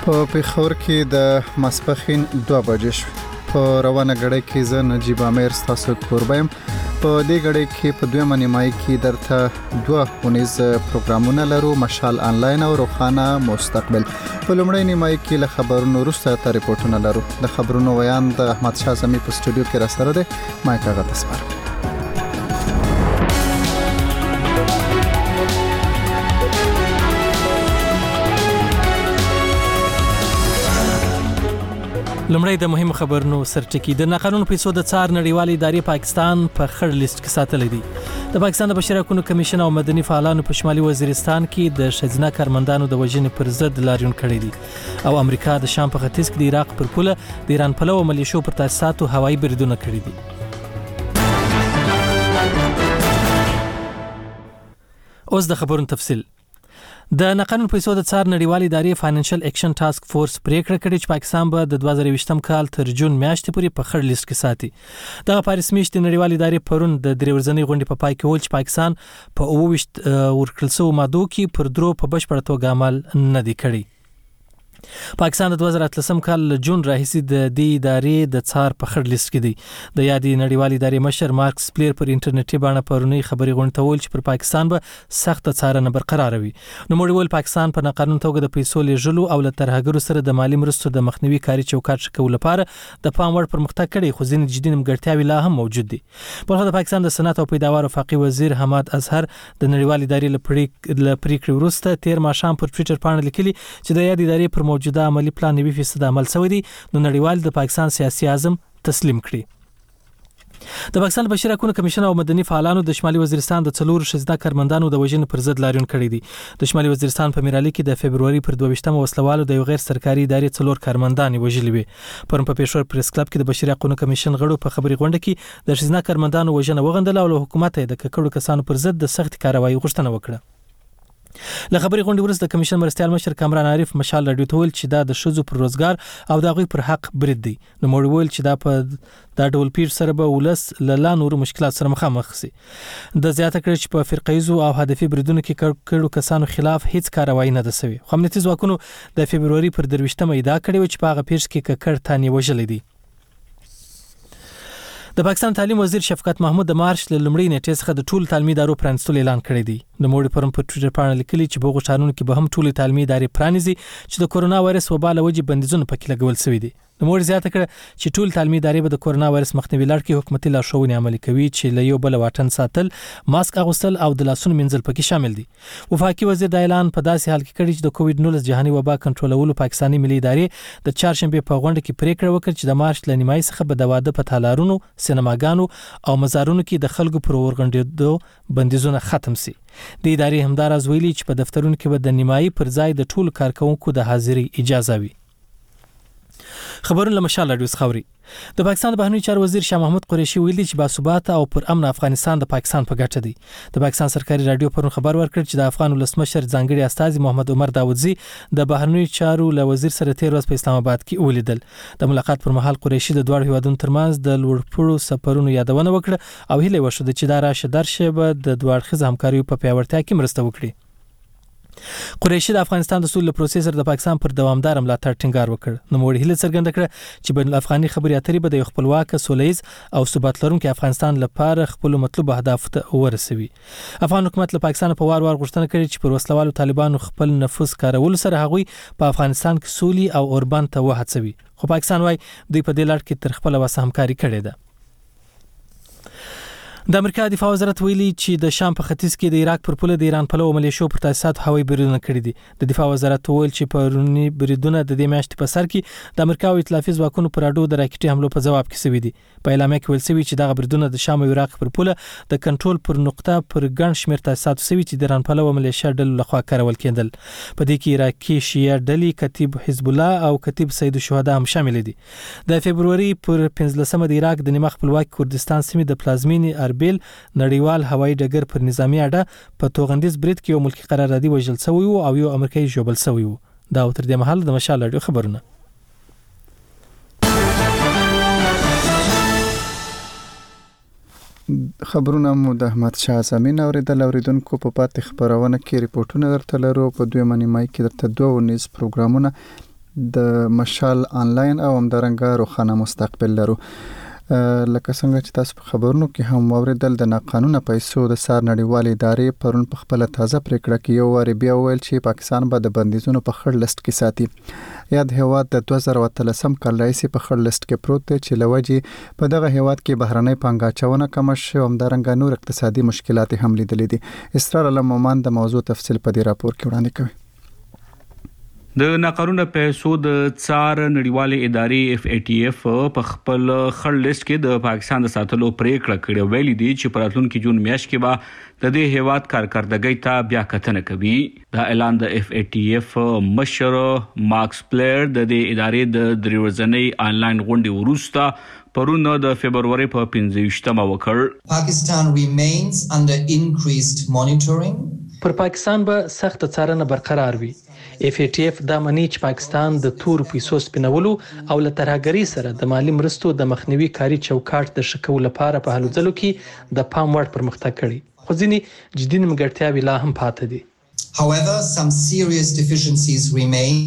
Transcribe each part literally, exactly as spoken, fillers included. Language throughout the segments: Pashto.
په پېښور کې د ماسپښین دوه بجې په روانه غړې کې زه نجیب امیر ستاسو کوربم. په دې غړې کې په دویمه نیمایي کې درته دوه ونیز پروګرامونه لرو، مشال انلاین او روخانه مستقبل. په لومړۍ نیمایي کې له خبرونو وروسته ته ریپورتونه لرو. د خبرونو ویاند احمد شاه زمي په سټوډیو کې را سره دی. مایک هغه تسپارم. لمړی د مهم خبرونو سرټکی. د ناقانونه پیسو د څار نړیوالې ادارې پاکستان په خړ لیست کې ساتلې دي. د پاکستان د بشري حقوقو کمیشن او مدني فعالانو په شمالي وزیرستان کې د ښځینه کارمندانو د وژنې پر ضد لاریون کړی دي او امریکا د شام په ختیځ کې د عراق پر پوله د ایران پلو ملیشو پر تاسیساتو هوایي بریدونه کړي دي. اوس د خبرونو تفصیل. د ناقانونه پیسو د څار نړیوالې ادارې فاینانشل اکشن ټاسک فورس پریکړه کړې چې پاکستان به د دوه زره یوویشتم کال تر جون میاشتې پورې په خړ لیست کې ساتي. دغه پاریس میاشتې نړیوالې ادارې پرون د درې ورځنۍ غونډې په پای کې وویل چې پاکستان په اووه ویشت ورکړل شوو مادو کې پر درو په بشپړه توګه عمل نه دی کړی. پاکستان د دوه زره اتلسم کال جون راهیسې د دې ادارې د څار په خړ لیست کې دی. د یادې نړیوالې ادارې مشر مارک سپلیر پر انټرنیټي بڼه پرونی خبري غونډه ته ویل چې پر پاکستان به سخت څارنه برقرار وي. نو موږ ویل پاکستان په ناقانونه توګه د پیسو لیږلو او له ترهګرو سره د مالی مرستو د مخنیوي کاري چوکاټ شکول لپاره د پام وړ پرمختګ کړي، خو ځینې جدي نیمګړتیاوې لا هم موجود دي. په خو د پاکستان د صنعت او پیداوار وفاقي وزیر حماد اظهر د نړیوالې ادارې له پریکړې وروسته تیر ماښام پر ټوئیټر باندې لیکلي چې د یادې ادارې پر موجوده عملی پلان نوي فیصد عمل شوی دی، نو نړیوال د پاکستان سیاسي اعظم تسلیم کړي. د پاکستان بشري حقوقو کمیشن او مدني فعالانو د شمالي وزیرستان د څلور ښځینه کارمندانو د وژنې پر ضد لاریون کړی دی. د شمالي وزیرستان په میرالي کې د فبرवरी پر دوه ویشتمه وسلوالو د یو غیر سرکاري ادارې څلور کارمندان وژلي وي. پرون په پېښور پریس کلب کې د بشري حقوقو کمیشن غړو په خبري غونډه کې د ښځینه کارمندانو وژنه وغندله او له حکومت د ککړو کسانو پر ضد د سخت کاروایی غوښتنه وکړه. له خبري غونډې وروسته د کمیشن مرستيال مشر کامران عارف مشال رادیو ته ویل چې دا د ښځو پر روزګار او د هغوی پر حق برید دی. نو موږ ویل چې دا په دا ډول پیر سره به ولس له لا نورو مشکلات سره مخامخ شي. د زیاته کړ چې په فرقیزو او هدفي بریدونو کې کړو کسانو خلاف هیڅ کاروایی نه ده شوې. خو امنیتي ځواکونو د فبرवरी پر درویشتمه ادعا کړې و چې په هغه پیښ کې ککړ تاني وژلې دي. د پاکستان تعلیم وزیر شفقت محمود د مارچ له لومړۍ نیټې څخه د ټولو تعلیمي ادارو پرانیستلو اعلان کړی دی. د موړي پرم په ټوئیټر باندې لیکلي چې په غوښتنونو کې به هم ټولو تعلیمي ادارې پرانیزي چې د کورونا وایرس وبا له وجې بندیزونه پکې لګول شوي دي. د موړي زیاته کړ چې ټول تعلیمي ادارې به د کورونا وایرس مخنیوي لړ کې حکومتي لارښوونې عملي کوي چې له یو بل واټن ساتل، ماسک اغوستل او د لاسونو مینځل پکې شامل دي. وفاقي وزیر د اعلان په داسې حال کې کړی چې د کووډ نولس جهاني وبا کنټرولولو پاکستاني ملي ادارې د چهارشنبه په غونډه کې پریکړه وکړه چې د مارچ له نیمایي څخه به د واده په تالارونو، سینماګانو او مزارونو کې د خلکو پر ورغونډېدو بندیزونه ختم شي. د ادارې همداراز ویلي چې په دفترونو کې به د نیمایي پر ځای د ټولو کارکونکو د حاضرۍ اجازه وي. خبرونه له مشال رادیو خبري. د پاکستان د بهرنیو چارو وزیر شاه محمود قریشي ویلي چې باثباته او پر امن افغانستان د پاکستان په ګټه دی. د پاکستان سرکاري رادیو پرون خبر ورکړ چې د افغان ولسمشر ځانګړي استازي محمد عمر داودزي د بهرنیو چارو له وزیر سره تیر ورځ په اسلام آباد کې ولیدل. د ملاقات پر مهال قریشي د دوه هیوادونو ترمنځ د لوړپوړو سفرونو یادونه وکړه او هیله وشوه چې دا راشه درشه به د دوه اړخیز همکاریو په پیاوړتیا کې مرسته وکړي. قریشي د افغانستان د سولې پروسس د پاکستان پر دوامدار ملاتړ ټینګار وکړ. نو موږ هیله څرګنده کړه چې بین الافغاني خبري اترې به د خپلواک سولهییز او ثبات لرونکي افغانستان لپاره خپل مطلوب اهداف ته ورسوي. افغان حکومت له پاکستان په وار وار غوښتنه کړې چې پر وسلوالو طالبانو خپل نفوذ کارول سره هغوی په افغانستان کې سولې او اوربان ته وهڅوي. خو پاکستان وايي دوی په دې لړ کې تر خپل وسه همکاري کړې ده. د امریکا دفاع وزارت ویلي چې د شام په ختیځ کې د عراق پر پوله د ایران پلو ملیشو پر تاسیسات هوایي بریدونه کړي دي. د دفاع وزارت ویل چې پرونی بریدونه د دې میاشتې په سر کې د امریکا او ائتلافي ځواکونو پر اډو د راکټي حملو په جواب کې شوي دي. په اعلامیه کې ویل شوی چې دغه بریدونه د شام او عراق پر پوله د کنټرول پر نقطه پر ګڼ شمېر تاسیسات شوي چې د ایران پلو ملیشیا ډلو لخوا کارول کېدل. په دې کې عراقي شیعه ډلې کتیب حزب الله او کتیب سید الشهدا هم شامل دي. د فبرवरी پر پنځلسمه د عراق د نیمه خپلواک کردستان سیمې د پلازمینې اربیل نړیوال هوایي ډګر پر نظامی اډه په توغندیز برید کې یو ملکی قراردادي وژل شوی او یو امریکایي ژوبل شوی و. دا تر دې مهال د مشال رادیو خبرونه. خبرونه مو د احمد شاه زمين اوریدل. اوریدونکو په پاتې خبرونه کې ریپورتونه درته لرو. په دویمه نیمایي کې درته دوه ونیز پروګرامونه د مشال آنلاین او همدارنګه روخانه مستقبل لرو. لکه څنګه چې تاسو په خبرونو کې هم اوریدل د ناقانونه پیسو د سار نړیوال ادارې پرون په خپل تازه پریکړه کې یو واری بیا ویل چې پاکستان به د بندیزونو په خړ لیست کې ساتي. یاد هیواد د دوه زره اتلسم کال راځي په خړ لیست کې پروت دی چې لوجي په دغه هیواد کې بهرنۍ پانګاچونه کم شوه او همدارنګه نور اقتصادي مشکلات هم لیدلې دي. اسرار علمومان د موضوع تفصیل په دې راپور کې وړاندې کوي. د ناقانونه پیسو د څار نړیوالې ادارې اف ای ټی اف په خپل خړ لیست کې د پاکستان د ساتلو پریکړه کړې ویلي دي چې په راتلونکي جون میاشت کې به د دې هیواد کارکردګۍ ته بیا کتنه کوي. دا اعلان د اف ای ټی اف مشر مارکس پلیر د دې ادارې د درې ورځنۍ آنلاین غونډې وروسته پرون د فبروري په پنځه ویشتمه وکړ. Pakistan remains under increased monitoring. پر پاکستان به سخت څارنه برقرار وي. اف ای ټی اف دا منی چې پاکستان د تور پیسو سپینولو او له ترهګری سره د مالی مرستو د مخنیوي کاری چوکاټ د شکول لپاره په هلو ځلو کې د پام وړ پرمختګ کړي، خو ځینې جدي نیمګړتیاوې لا هم پاتې دي. However, some serious deficiencies remain.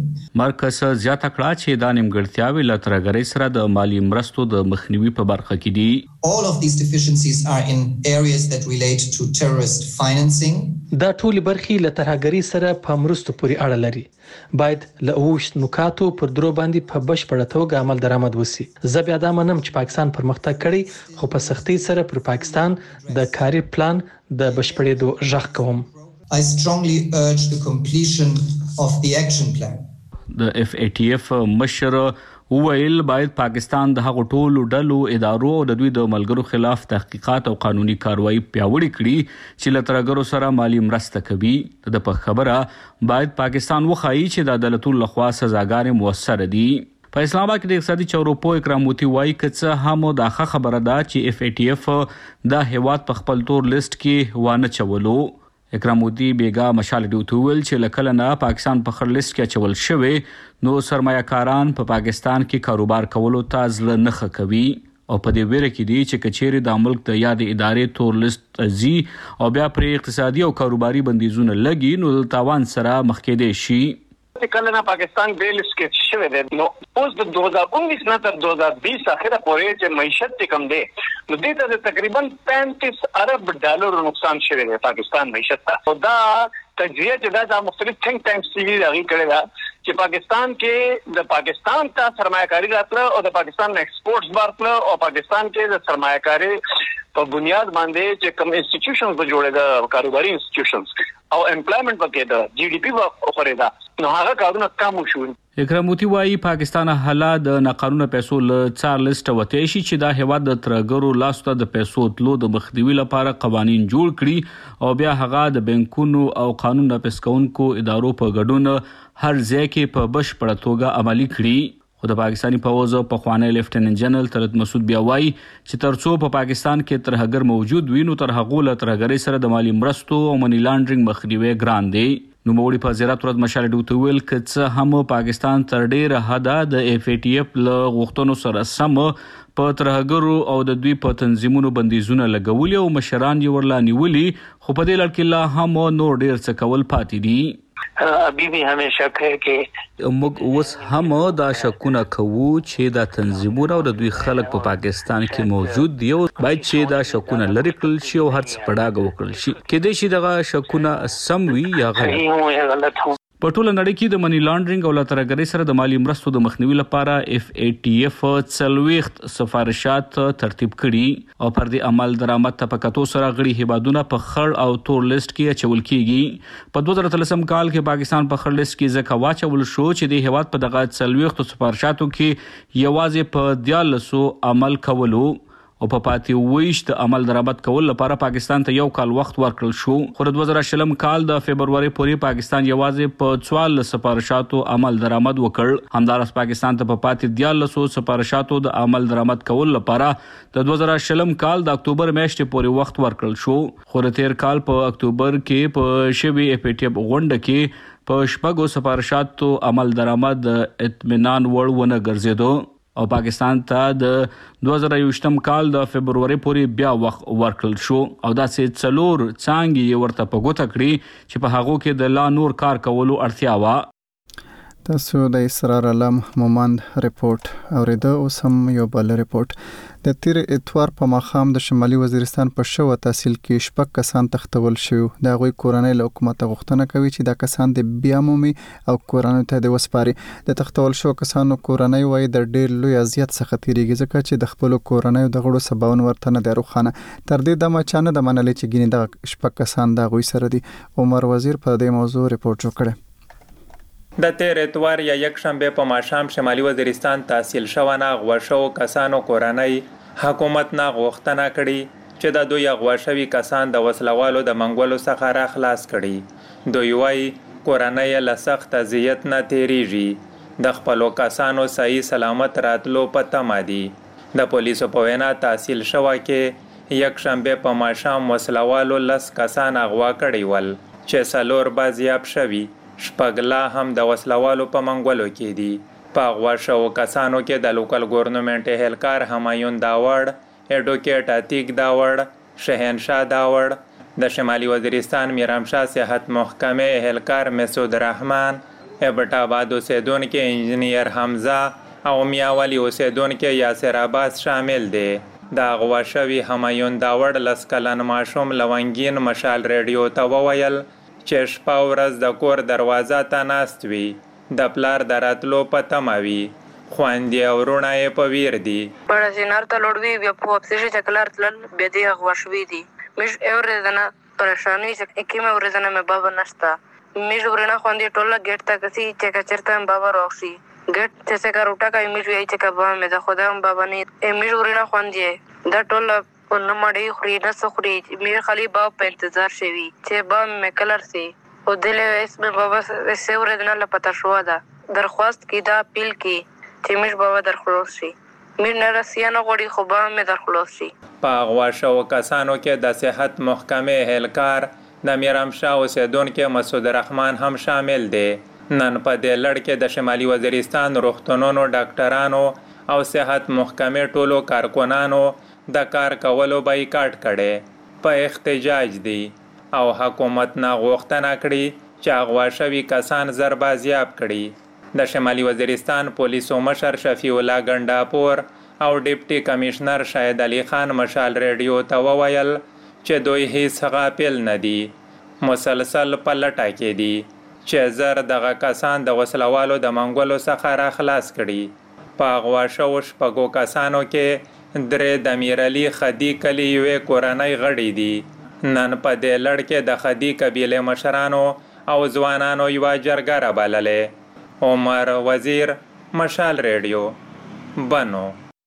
مرکز زیاته کړه چې دا نیمګړتیاوې له ترهګرۍ سره د مالی مرستو د مخنیوي په برخه کې دي. All of these deficiencies are in areas that relate to terrorist financing. دا ټول برخې له ترهګرۍ سره په مرستو پورې اړه لري. باید له اوښت نکاتو پر درو باندې په بشپړه توګه عمل درآمد وسی. زه بیا دا منم چې پاکستان پرمختګ کړي، خو په سختۍ سره پر پاکستان د کاري پلان د بشپړېدو ژغ کوم. I strongly urge the completion of the action plan. د اف ای ټی اف مشر وویل باید پاکستان د هغو ټولو ډلو ادارو او د دوی د ملګرو خلاف تحقیقات او قانوني کاروایی پیاوړې کړي چې له ترهګرو سره مالی مرسته کوي. د په خبره باید پاکستان وښایي چې د عدالتونو لخوا سزاګانې موثره دي. په اسلام آباد کې د اقتصادي چارو پوه اکرام موتی وایي که څه هم دا ښه خبره ده چې اف ای ټی اف دا هیواد په خپل تور لیست کې وانه چولو. اکرام مودي بیگا مشال ډیوټ ویل چې لکه نه پاکستان په خړ لیست کې اچول شوی نو سرمایه‌کاران په پاکستان کې کاروبار کولو ته ځل نه ښه کوي او په دې ویره کې دي چې کچېری د ملک د یاد ادارې تور لیست زی او بیا پر اقتصادي او کاروباري بندیزونه لګي نو د تاوان سره مخ کېدې شي. کله نه پاکستان بیل کې شوی دی نو اوس د دوه هزار انیس نه تر دوه هزار بیس اخره پورې چې معیشت کم دی نو دې ته تقریبا پینتیس ارب ډالر نقصان شوی دی پاکستان معیشت ته. او دا تجزیه چې دا مختلف ثینک ټانکس چې راغی کړی دا چې پاکستان کې د پاکستان ته سرمایه‌کاري راتله او د پاکستان ایکسپورټس بارتله او پاکستان کې د سرمایه‌کاري په بنیاد باندې چې کوم انسټیټیوشنز به جوړه د کاروباري انسټیټیوشنز او امپلایمنٹ پکې دا جی ډی پی به خوري دا نو هغه کارونه کم شو. اکرام موتی وایي پاکستان حالا د ناقانونه پیسو له څار لیست وته شي چې دا هیواد د ترګرو لاسته د پیسو تلو د مخنیوي لپاره قوانين جوړ کړي او بیا هغه د بانکونو او قانون نافذ کوونکو ادارو په ګډون هر ځای کې په بشپړه توګه عملي کړي. خو د پاکستاني فوز په خوانی لیفټیننټ جنرال طلعت مسعود بیا وایي چې ترڅو په پاکستان کې ترهګر موجود وي نو تر هغه له ترهګرۍ سره د مالی مرستو او منی لانډرینګ مخنیوي ګران دی. نو موړي په زیرات ورځ مشال ډیوټ ویل که څه هم پاکستان تر ډیره حده د اف ای ټی اف له غوښتنو سره سم په ترهګرو او د دوی په تنظیمونو بندیزونه لګولي او مشران یې ورلا نیولي خو په دې لړ کې لا هم نور ډیر څه کول پاتې دي. ابھی بھی ہمیں شک ہے کہ موږ اوس هم دا شکونه کوو چې دا تنظیمونه او د دوی خلک په پاکستان کې موجود دي او باید چې دا شکونه لري کړل شي او هر څه په ډاګه وکړل شي. کېدای شي دغه شکونه سم وي یا غلط. په ټوله نړۍ کې د منی لانډرینګ او لاترګرۍ سره د مالی مرستو د مخنیوي لپاره اف ای ټی اف څلوېښت سفارشات ترتیب کړي او پر دې عمل درآمد ته په کتو سره غړي هیوادونه په خړ او تور لیست کې اچول کیږي. په دوه زره اتلسم کال کې پاکستان په خړ لیست کې ځکه واچول شو چې د هیواد په دغه څلوېښت سفارشاتو کې یوازې په دیارلسو عمل کولو او په پاتې ویشت عمل درآمد کول لپاره پاکستان ته یو کال وخت ورکړل شو. خو د دوه زره شلم کال د فبروري پورې پاکستان یوازې په څوارلس سفارشاتو عمل درآمد وکړ. همدارس پاکستان ته په پاتې دیارلسو سفارشاتو د عمل درآمد کول لپاره د دوه زره شلم کال د اکتوبر میاشتې پورې وخت ورکړل شو. خو د تیر کال په اکتوبر کې په شوی اف ای ټی اف غونډه کې په شپږو سفارشاتو عمل درآمد اطمینان وړ ونه ګرځېدو او پاکستان ته د دوه زره یوویشتم کال د فبروري پورې بیا وخت ورکړل شو او داسې څلور څانګې ورته په ګوته کړي چې په هغو کې د لا نور کار کولو اړتیا وه. تاسو د اسرار علم مومند ریپورت اوریدو اوس هم یو بل ریپورت د تیر اتوار په ماخام د شمالي وزیرستان په شو تحصیل کې شپږ کسان تختول شو د غوي کورنۍ له حکومت غوښتنه کوي چې دا کسان د بیا مومي او کورنۍ ته د وسپاري د تختول شو کسانو کورنۍ وای د ډیر لوی اذیت څخه تیریږي ځکه چې د خپل کورنۍ د غړو سباون ورته نه درو خانه تر دې د مچانه د منلې چې ګینې د شپږ کسان د غوي سره دي عمر وزیر په دې موضوع ریپورت جوړ کړ د تیر اتوار یا یک شنبه په ماشام شمالي وزیرستان تحصیل شوانه غوښو کسانو کورنۍ حکومت نه غوښتنه کړي چې د دوی غوښوي کسان د وسلوالو د منګولو څخه را خلاص کړي دوی وايي کورنۍ له سخت اذیت نه تیریږي د خپلو کسانو صحیح سلامت راتلو په تمه دي د پولیسو په وینا تحصیل شوه کې یک شنبه په ماشام وسلوالو لس کسان اغوا کړي ول چې څلور بازیاب شوي شپږلا هم د وسلوالو په منګولو کې دي په اغوا شوو کسانو کې د لوکل ګورنمنت اهلکار همایون داوړ اډوکیټ عتیق داوړ شهنشاه داوړ د شمالي وزیرستان میرامشاه صحت محکمه اهلکار مسعود رحمان ابټ آباد اوسیدونکو انجینیر حمزه او میاولی اوسیدونکو یاسر عباس شامل دي د اغوا شوي همایون داوړ لس کلن ماشوم لونګین مشال ریډیو ته وویل چې شپه ورځ د کور دروازه ته ناست وي د پلار د راتلو په تمه وي خویندې او وروڼه یې په ویر دي بڑا سینار ته لوړ وي بیا په واپسې چې کلار تلل بیا دې هغه شوي دي مش اورېدنه پریشاني چې کیمه اورېدنه مې بابا نشته مش ورنه خوندې ټوله ګیټ ته کسي چې کچرته بابا روښي ګیټ چې څنګه روټا کوي مش وی چې کبا مې د خدا بابا نه مش ورنه خوندې دا ټوله په نمړې خوري نه سخري مې خالي باب په انتظار شوي چې با مې کلر سي او دلې اسم بابا سیور دنه لا پتا شو دا درخواست کی دا اپیل کی چې مش بابا درخواست شي مې نه رسیانه غوړي خو با مې درخواست شي په غوا شو کسانو کې د صحت محکمه اهلکار د میرامشاه اوسیدونکو مسعود رحمان هم شامل دي نن په دې لړ کې د شمالي وزیرستان روغتونونو ډاکټرانو او صحت محکمه ټولو کارکونانو د کار کولو بایکاټ کړي په احتجاج دي او حکومت نه غوښتنه کړي چې اغوا شوي کسان زر بازیاب کړي د شمالي وزیرستان پولیسو مشر شفیع الله ګنډاپور او ډیپټي کمشنر شاهد علي خان مشال ریډیو ته وویل چې دوی هیڅ غافل نه دي مسلسل په لټه کې دي چې زر دغه کسان د وسلوالو د منګولو څخه را خلاص کړي په اغوا شوو شپږو کسانو کې درې د میرعلي خدي کلي یوې کورنۍ غړي دي نن په دې لړ کې د خدي قبیلې مشرانو او ځوانانو یوه جرګه رابللې عمر وزیر مشال ریډیو بنو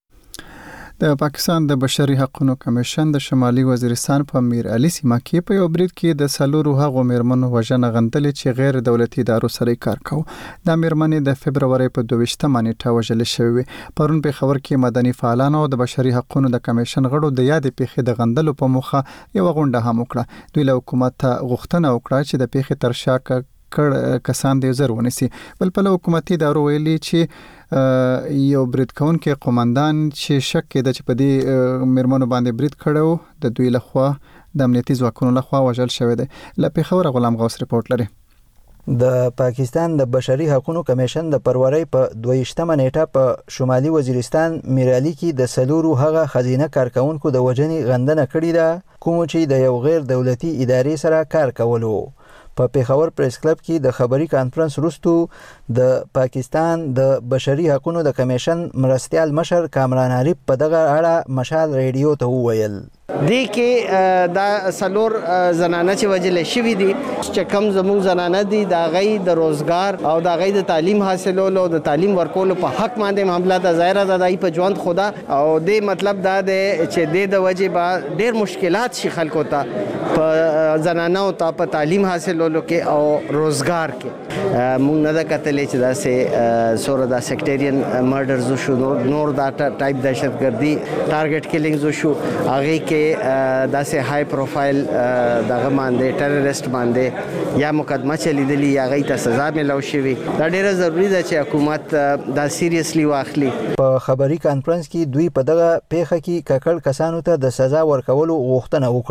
د پاکستان د بشري حقوقو کمیشن د شمالي وزیرستان په میر علي سیمه کې په یو برید کې د سلورو هغو میرمنو وژنه غندلې چې غیر دولتي ادارو سره کار کوي د میرمنې د فبرवरी په دوه نیټه وژل شوې پرون په خبر کې مدني فعالانو د بشري حقوقو د کمیشن غړو د یاد پیښې د غندلو په موخه یو غونډه هم وکړه دوی له حکومت غوښتنه وکړه چې د پیښې تر شا کړ کسان د زر ونیسي بل په حکومتي ادارو ویلي چې یو برید کونکي قومندان چې شک کېده چې په دې میرمنو باندې برید کړو د دوی لخوا د امنیتي ځواکونو لخوا وژل شوی دی له پیښور غلام غوث ریپورت لري د پاکستان د بشري حقوقو کمیشن د فروری په دوه نیټه په شمالي وزیرستان میرعلي کې د سلورو هغه خزینه کارکونکو د وژنې غندنه کړې ده کوم چې د یو غیر دولتي ادارې سره کار کولو په پیښور پریس کلب کې د خبري کانفرنس وروسته د پاکستان د بشري حقوقو د کمیشن مرستيال مشر کامران عارف په دغه اړه مشال ریډیو ته وویل دی کې دا سلور زنانه چې وجل شوی دي چې کم زموږ زنانه دي دا غي د روزګار او دا غي د تعلیم حاصلولو د تعلیم ورکولو په حق باندې معاملہ د ظاهره د دای په ژوند خدا او د مطلب دا دی چې د وجه با ډیر مشکلات شي خلکو ته په زنانه او ته په تعلیم حاصلولو کې او روزګار کې مونږ نه دا کتلې چې دا سه سوره دا سیکټریان مرډرز شو نور دا ټایپ دهشتګردي ټارګټ کیلینګز شو هغه کې داسې های پروفایل دغه باندې ټیرریست باندې یا مقدمه چلیدلی یا غي ته سزا ملو شوی دا ډیره ضروری ده چې حکومت دا سیریسلی واخلي په خبري کانفرنس کې دوی په دغه پیښه کې ککړ کسانو ته د سزا ورکولو غوښتنه وکړه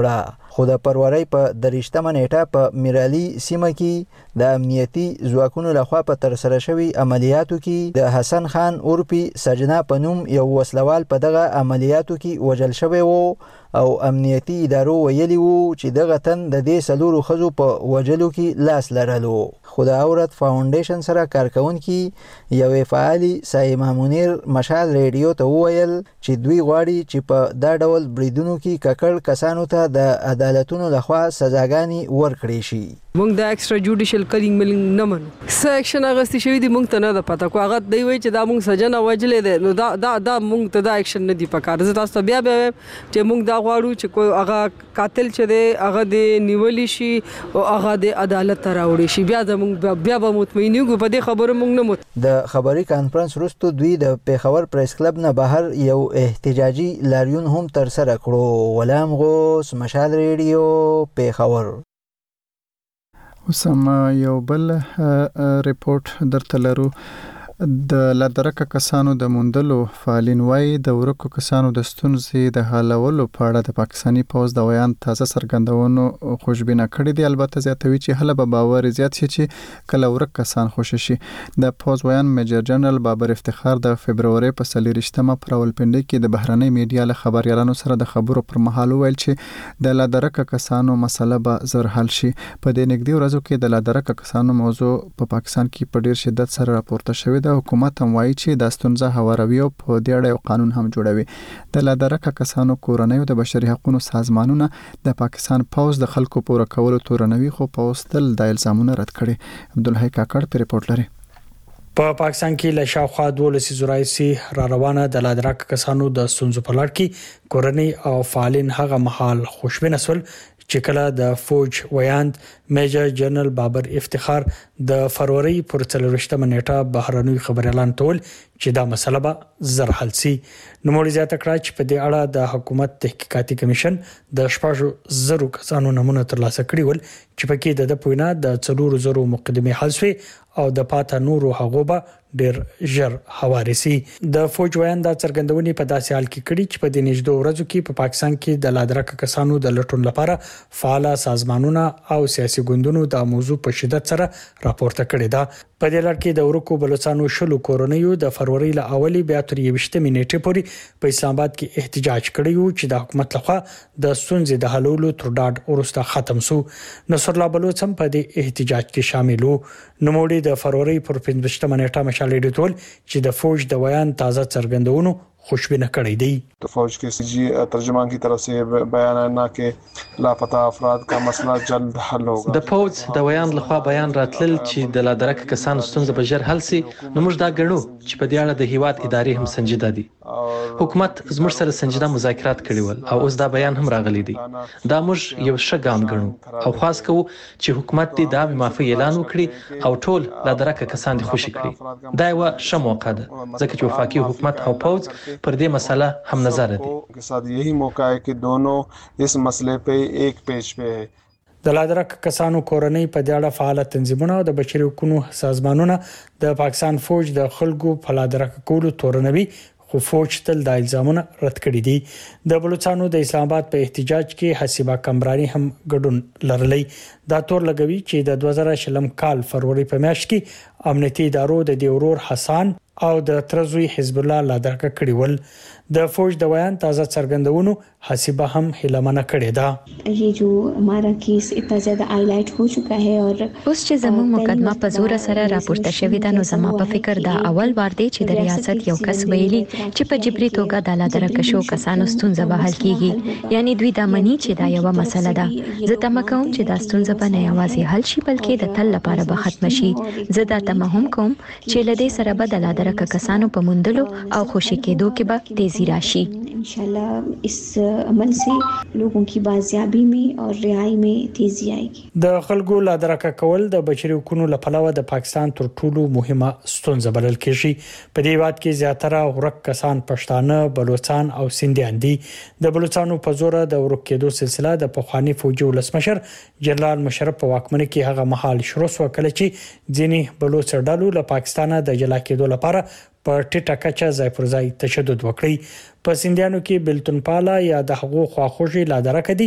خو د فروری په دریشتمه نیټه په میرالي سیمه کې د امنیتي ځواکونو لخوا په ترسره شوي عملیاتو کې د حسن خان اورپی سجنا په نوم یو وسلوال په دغه عملیاتو کې وژل شوی وو او امنیتي ادارو ویلي وو چې دغه تن د دې څلورو ښځو په وژلو کې لاس لرلو. خو د عورت فاونډیشن سره کارکونکي یوې فعالي سایما منیر مشال ریډیو ته وویل چې دوی غواړي چې په دا ډول بریدونو کې ککړ کسانو ته د عدالتونو لخوا سزاګانې ورکړي شي. مونږ د ایکسترا جوډیشل کلینګ ملینګ نه منو. څه اکشن اخیستل شوی دی مونږ ته نه ده پته. خو هغه دی وایي چې دا مونږ سجنه وژلې ده نو دا دا دا مونږ ته دا اکشن نه دی پکار. زه تاسو ته بیا بیا چې مونږ دا غواړو چې کوئی هغه قاتل چې دی هغه د نیولی شي او هغه د عدالت ته راوړي شي. بیا زمونږ بیا به مطمئن یو په دې خبره مونږ نه مت. د خبري کانفرنس وروسته دوی د پیښور پریس کلب نه بهر یو احتجاجي لاریون هم تر سره کړو. غلام غوث، مشال ریډیو، پیښور. وسم یو بل ریپورت درته لرو. د لادرکه کسانو د موندلو فعالین وای د ورکو کسانو د ستونزې د حلولو په اړه د پاکستاني پوز د ویان تازه څرګندونو خوشبینه کړې دي. البته زیاتوي چې هله به باور زیات شي چې کله ورک کسان خوشی شي. د پوز ویان میجر جنرال بابر افتخار د فبرवरी په څلورشتمه پر راولپنډي کې د بهرنۍ میډیا له خبريالانو سره د خبرو پر مهال ویل چې د لادرکه کسانو مسله به زر حل شي. په دې نږدې ورځو کې د لادرکه کسانو موضوع په پاکستان کې په ډیر شدت سره راپورته شوې ده. حکومت هم وایي چې د ستونزه هواروي او په دې اړه یو قانون هم جوړوي. د لادرکه کسانو کورنۍ او د بشري حقوقو سازمانونه د پاکستان پوز د خلکو پوره کولو تورنوي خو پوز تل د الزامونو رد کړي. عبدالحی کاکړ په ریپورت لري. په پاکستان کې له شاوخوا دولس زورایسي را روانه د لادرکه کسانو د ستونزو په لړ کې کورنۍ او فعالین هغه مهال خوشبینه سول چې کله د فوج ویاند میجر جنرال بابر افتخار د فروری پر څلورشتمه نیټه بهرنوي خبريالان ټول چې دا مسله به زر حل سي. نو موري زیاته کړه چې په دې اړه د حکومت تحقیقاتي کمیشن د شپږ زرو کسانو نمونه ترلاسه کړي ول چې پکې د پوینا د څلورو زرو مقدمه حل شوی او د پاته نورو هغه به ډیر ژر حوارسي. د فوج ویان د څرګندونې په داسې حال کې کړي چې په دې نږدې ورځو کې په پاکستان کې د لادرکه کسانو د لټون لپاره فعال سازمانونه او سیاسي ګوندونو د موضوع په شدت سره راپورته کړي ده. په دې لړ کې د ورکو بلوچستانو شلو کورنیو د فروری له اولي بیا تر یوشتمې نیټې پورې په اسلام آباد کې احتجاج کړی و چې د حکومت لخوا د ستونزې د حلولو تر ډاډ ورسته ختم سو. نصر الله بلوچ هم په دې احتجاج کې شامل وو. نوموړي د فروری پر پنځمه نیټه مشال ډیټول چې د فوج د ویان تازه څرګندونو خوشبینه کړی دی. तो फौज के सीजी तर्जुमान की तरफ से बयान आना कि लापता अफराद का मसला जल्द हल होगा. د فوج د ویان لخوا بیان راتلل چې د لادرکه کسانو ستونزه به ژر حل سي. نو موږ دا ګڼو چې په دې اړه د هیواد ادارې هم سنجیده دي. حکومت زموږ سره سنجیده مذاکرات کړي ول او اوس دا بیان هم راغلی دی. دا موږ یو ښه ګام ګڼو او خاص کوو چې حکومت دې د معافي اعلان وکړي او ټول لادرکه کسان دې خوشی کړي. دا یو ښه موقع ده ځکه چې وفاقي حکومت او پوز پر دې مسله هم نظر دي. के साथ यही मौका है कि दोनों इस मसले पे एक पेज पे है. د لادرکه کسانو کورنۍ په دې اړه فعال تنظیمونه او د بشري حقوقو سازمانونه د پاکستان فوج د خلکو په لادرکه کولو تورنوي خو فوج تل د الزامونو رد کړی دي. د بلوچستانو د اسلام آباد په احتجاج کې حسیبه کمرانی هم ګډون لرلی. دا تور لګوي چې د دوه زره شلم کال فروری په میاشت کې امنیتي ادارو د دیورور حسن او د ترزوی حزب الله لادرکه کړی ول. د فوج د ویان تازه څرګندونو حسیبه هم هلمنه کړې ده. ये जो हमारा केस इतना ज्यादा हाईलाइट हो चुका है और اوس چې زموږ مقدمه په زور سره راپورته شوې ده نو زما په فکر دا اول وار دی چې د ریاست یو کس ویلي چې په جبري توګه د لادرکه شو کسانو ستونزه به حل کیږي. یعنی دوی دا مني چې دا یو مسله ده. زه تمه کوم چې دا ستونزه به نه یوازې حل شي بلکې د تل لپاره به ختم شي. زه دا تمه هم کوم چې لدې سره به د لادرکه کسانو په موندلو او خوشی کېدو کې به تیزی راشي. इंशाल्लाह इस अमल से लोगों की बाजियाबी में और रिहाई में तेजी आएगी. د خلکو لادرکه کول د بشري حقوقو لپاره د پاکستان تر ټولو مهمه ستونزه بلل کېږي. په دې وخت کې زیاتره ورک کسان پښتانه، بلوچستان او سندیان دي. د بلوچستانو په زور د ورک کېدو سلسله د پخوانی فوجي ولسمشر جنرال مشرف په واکمنۍ کې هغه مهال شروع شو کله چې ځینې بلوچ ډلو له پاکستانه د جلا کېدو لپاره په ټیټه کچه ځای پر ځای تشدد وکړي. په سندیانو کې بلتون پالا یا د حقوق خواخوږي لادرکه دي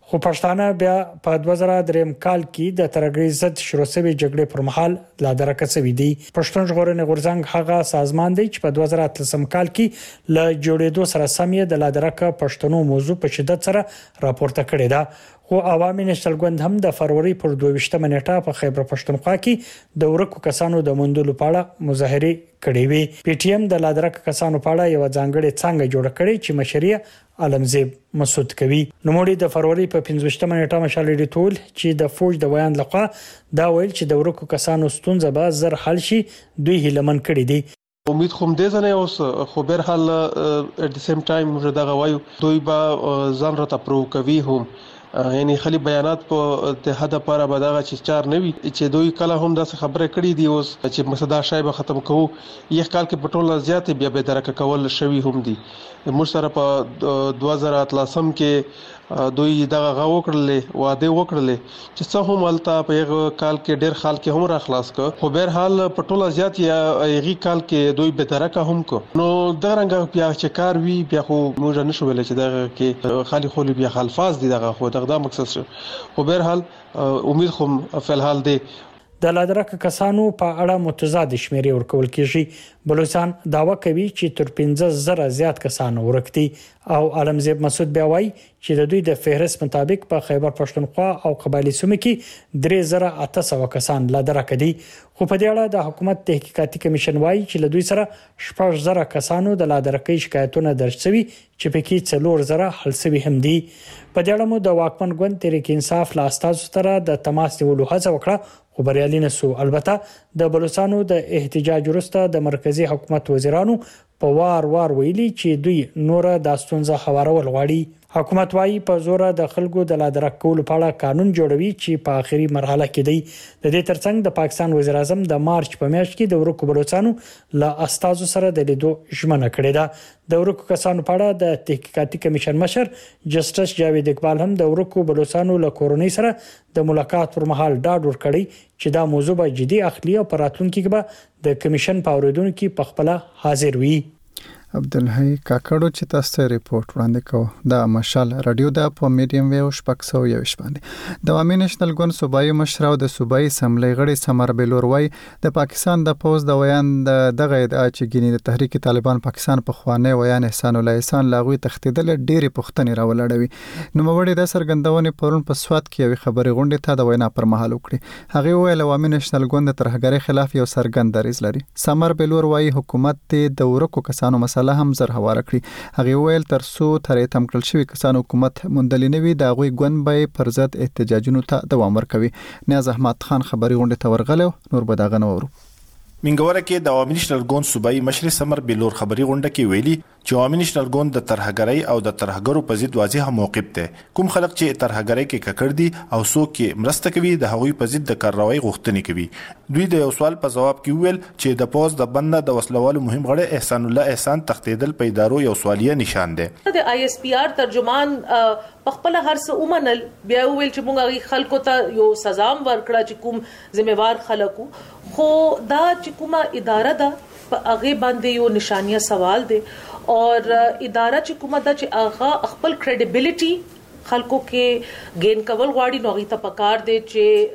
خو پښتانه بیا په دوه زره درې کال کې د ترهګرۍ ضد شروع شوی جګړې پر مهال لا درکه شوی دی. پښتون ژغورنې غورځنګ هغه سازمان دی چې په دوه زره اتلسم کال کې ل جوړېدو سره سم یې د لا درکه پښتنو موضوع په شدت سره راپورته کړې ده. خو عوامي نېشنل ګوند هم د فروری پر دوه ویشتمه نیټه په خیبر پښتونخوا کې د ورکو کسانو د موندلو په اړه مظاهره کړې وي. پی ټی ایم د لا درکه کسانو په اړه یو ځانګړی څنګه جوړ کړي چې مشري علمزیب مسعود کوي. نوموړي د فروری په پنځه ویشتمه نیټه مشال ډیټول چې د فوج د ویان لخوا دا ویل چې د ورکو کسانو ستونزه به زر حل شي دوی هیلمن کړي دي. امید کوم دې ځنه اوس خو بهر حال ات د سیم ټایم موږ دا غوايو دوی به ځان راته پرو کوي هم یعنی خلی بیانات په ته هدا لپاره به دا چې چار نه وي چې دوی کله هم دا خبره کړې دي اوس چې مسدا شایبه ختم کوو یو کال کې پټول زیات بیا به درک کول شوی هم دي. موږ سره په دوه زره اتلسم کې دوی دغه غو کړلې واده وکړلې چې څه هم ولته په یو کال کې ډېر خال کې هم را خلاص ک خو بهر حال پټول زیات یا یغي کال کې دوی به درک هم کو نو دا رنګ بیا چې کار وی بیا خو موږ نشو ویل چې دغه کې خالي خولي بیا خلفاز دي دغه خو دغه مقصد شو. خو بهر حال امید خو فلحال دی د لادرکه کسانو په اړه متضاد شمیرې ورکول کیږي. بلوچستان داوا کوي چې تر پنځه زره زیات کسان ورکتي او علمزیب مسعود بیا وایي چې د دوی د فهرست مطابق په خیبر پښتونخوا او قبایلی سیمو کې درې زره اته سوه کسان لادرکه دي. خو په دې اړه د حکومت تحقیقاتي کمیشن وایي چې له دوی سره شپږ زره کسانو د لادرکې شکایتونه درج شوي چې پکې څلور زره حل شوي هم دي. په دې اړه مو د واکمن ګوند تحریک انصاف له استازو سره د تماس نیولو هڅه وکړه خو بریالي نشو. البته د بلوچستانو د احتجاج وروسته د مرکزی حکومت وزیرانو په وار وار ویلي چې دوی نور د ستونزه خبرول غواړي. حکومت وايي په زور د خلکو د لادرک کولو په اړه قانون جوړوي چې په آخري مرحله کې دی. د دې ترڅنګ د پاکستان وزیر اعظم د مارچ په میاشت کې د ورکو بلوچستانو له استازو سره د لیدو ژمنه کړې ده. د ورکو کسانو په اړه د تحقیقاتي کمیشن مشر جسټس جاوید اقبال هم د ورکو بلوچستانو له کورنۍ سره د ملاقات پر مهال ډاډ ورکړی چې دا موضوع به جدي اخلي او په راتلونکي کې به د کمیشن په اوریدونکو کې په خپل حاضر وي. عبدالحی کاکړو چې تاسو ته ریپورت وړاندې کوو د مشال رادیو د په میډیم ویو شپږ سوه یو باندې د عوامي نېشنل ګوند صوبایي مشر او د صوبایي اسمبلی غړي سمر بلور وای د پاکستان د پوز د ویان دغه ادعا چې ګینی د تحریک طالبان پاکستان په خوانه ویان احسان الله احسان لاغوي تختیدل ډېری پښتني راولړوي. نو موري د سرګندونې پرون په سواد کې یو خبري غونډه ته د وینا پر مهال وکړي. هغه ویل عوامي نېشنل ګوند د ترهګرۍ خلاف یو سرګند دریځ لري. سمر بلور وای حکومت ته د ورکو کسانو مسله هم زر هواره کړی. هغه ویل تر څو ترې تم کړل شوی کسانو حکومت مندلې نه وي د غوي ګوند به پر ضد احتجاجونو ته دوام ورکوي. نیاز احمد خان خبري غونډه ته ورغلو نور به داغه نورو منګوره کې د عوامي نېشنل ګوند صوبایي مشر سمر بلور خبري غونډه کې ویلي چې عوامي نېشنل ګوند د ترهګرۍ او د ترهګرو په ضد واضح موقف ته کوم خلک چې ترهګرۍ کې ککړ دي او څوک کې مرسته کوي د هغوی په ضد د کاروایی غوښتنې کوي. دوی د یو سوال په جواب کې ویل چې د پوز د بنده د وسلوالو مهم غړي احسان الله احسان تختیدل په ادارو یو سوالیه نشان دی. د آی اس پی آر ترجمان خپل هر څه ومنل بیا ویل چې موږ خلکو ته یو سزا ورکړه چې کوم ذمہوار خلکو خو دا چې کومه اداره ده په هغه باندې یو نشانیه سوال دی اور اداره چې کومه ده چې هغه خپل کریډیبিলিټي خلکو کې ګین کول غواړي نو هغه ته پکار دی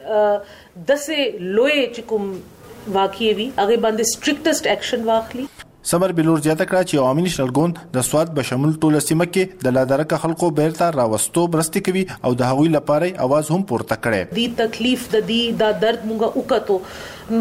چې دسه لوی چې کوم واقعي وي هغه باندې سټریکټست اکشن واخلي. سمر بلور زیاته کړه چې عوامي نېشنل ګوند د سواد بشمول ټول سیمه کې د لادرکه خلکو بیرته راوستو برستی کوي او د هغوی لپاره आवाज هم پورته کړي. دی تکلیف د دی دا درد مونږه وکړو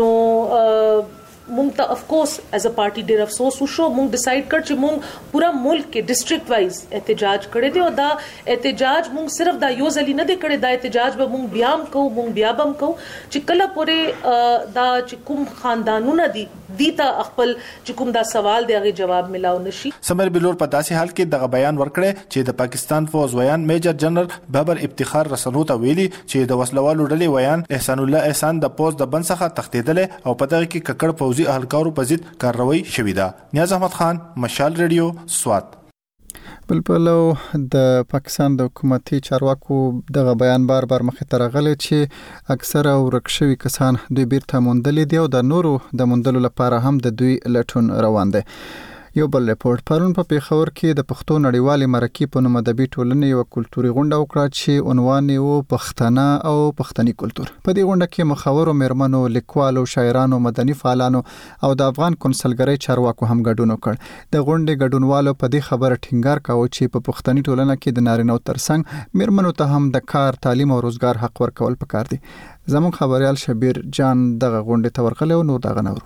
نو مونږ ته اف کورس ایز ا پارټي ډیر افسوس وشو. مونږ ډیسایډ کړ چې مونږ پورا ملک کې ډیسټریکټ وایز احتجاج کړی دی او دا احتجاج مونږ صرف دا یو ځلی نه دی کړی دا احتجاج به مونږ بیا هم کوو مونږ بیا به هم کوو چې کله پورې دا چې کوم خاندانونه دي دی ته خپل چې کوم دا سوال دی هغه جواب ملاو نشي. سمر بلور په داسې حال کې دغه بیان ورکړی چې د پاکستان فوز ویان میجر جنرال بابر افتخار رسنو ته ویلي چې د وسلوالو ډلې ویان احسان الله احسان د پوز د بن څخه تختیدل او په دغه کې ککړ پوزي اهلکارو په ضد کاروایی شوې ده. نیاز احمد خان مشال ریډیو سوات. بلبلو د پاکستان د حکومتي چارواکو دغه بیان بار بار مخې ته راغلی چې اکثره ورک شوي کسان دوی بیرته موندلي دي او د نورو د موندلو لپاره هم د دوی لټون روان دی. یو بل ریپورت پرون په پیښور کې د پښتو نړیوالې مرکې په نوم ادبي ټولنې یو کلتوري غونډه وکړه چې عنوان یې و پښتانه او پښتني کلتور. په دې غونډه کې مخاورو مېرمنو، لیکوالو، شاعرانو، مدني فعالانو او د افغان کنسلګرۍ چارواکو هم ګډون وکړ. د غونډې ګډونوالو په دې خبره ټینګار کاوه چې په پښتني ټولنه کې د نارینه‌و ترڅنګ مېرمنو ته هم د کار، تعلیم او روزګار حق ورکول پکار دي. زموږ خبريال شبیر جان دغه غونډې ته ورغلی او نور دغه نورو.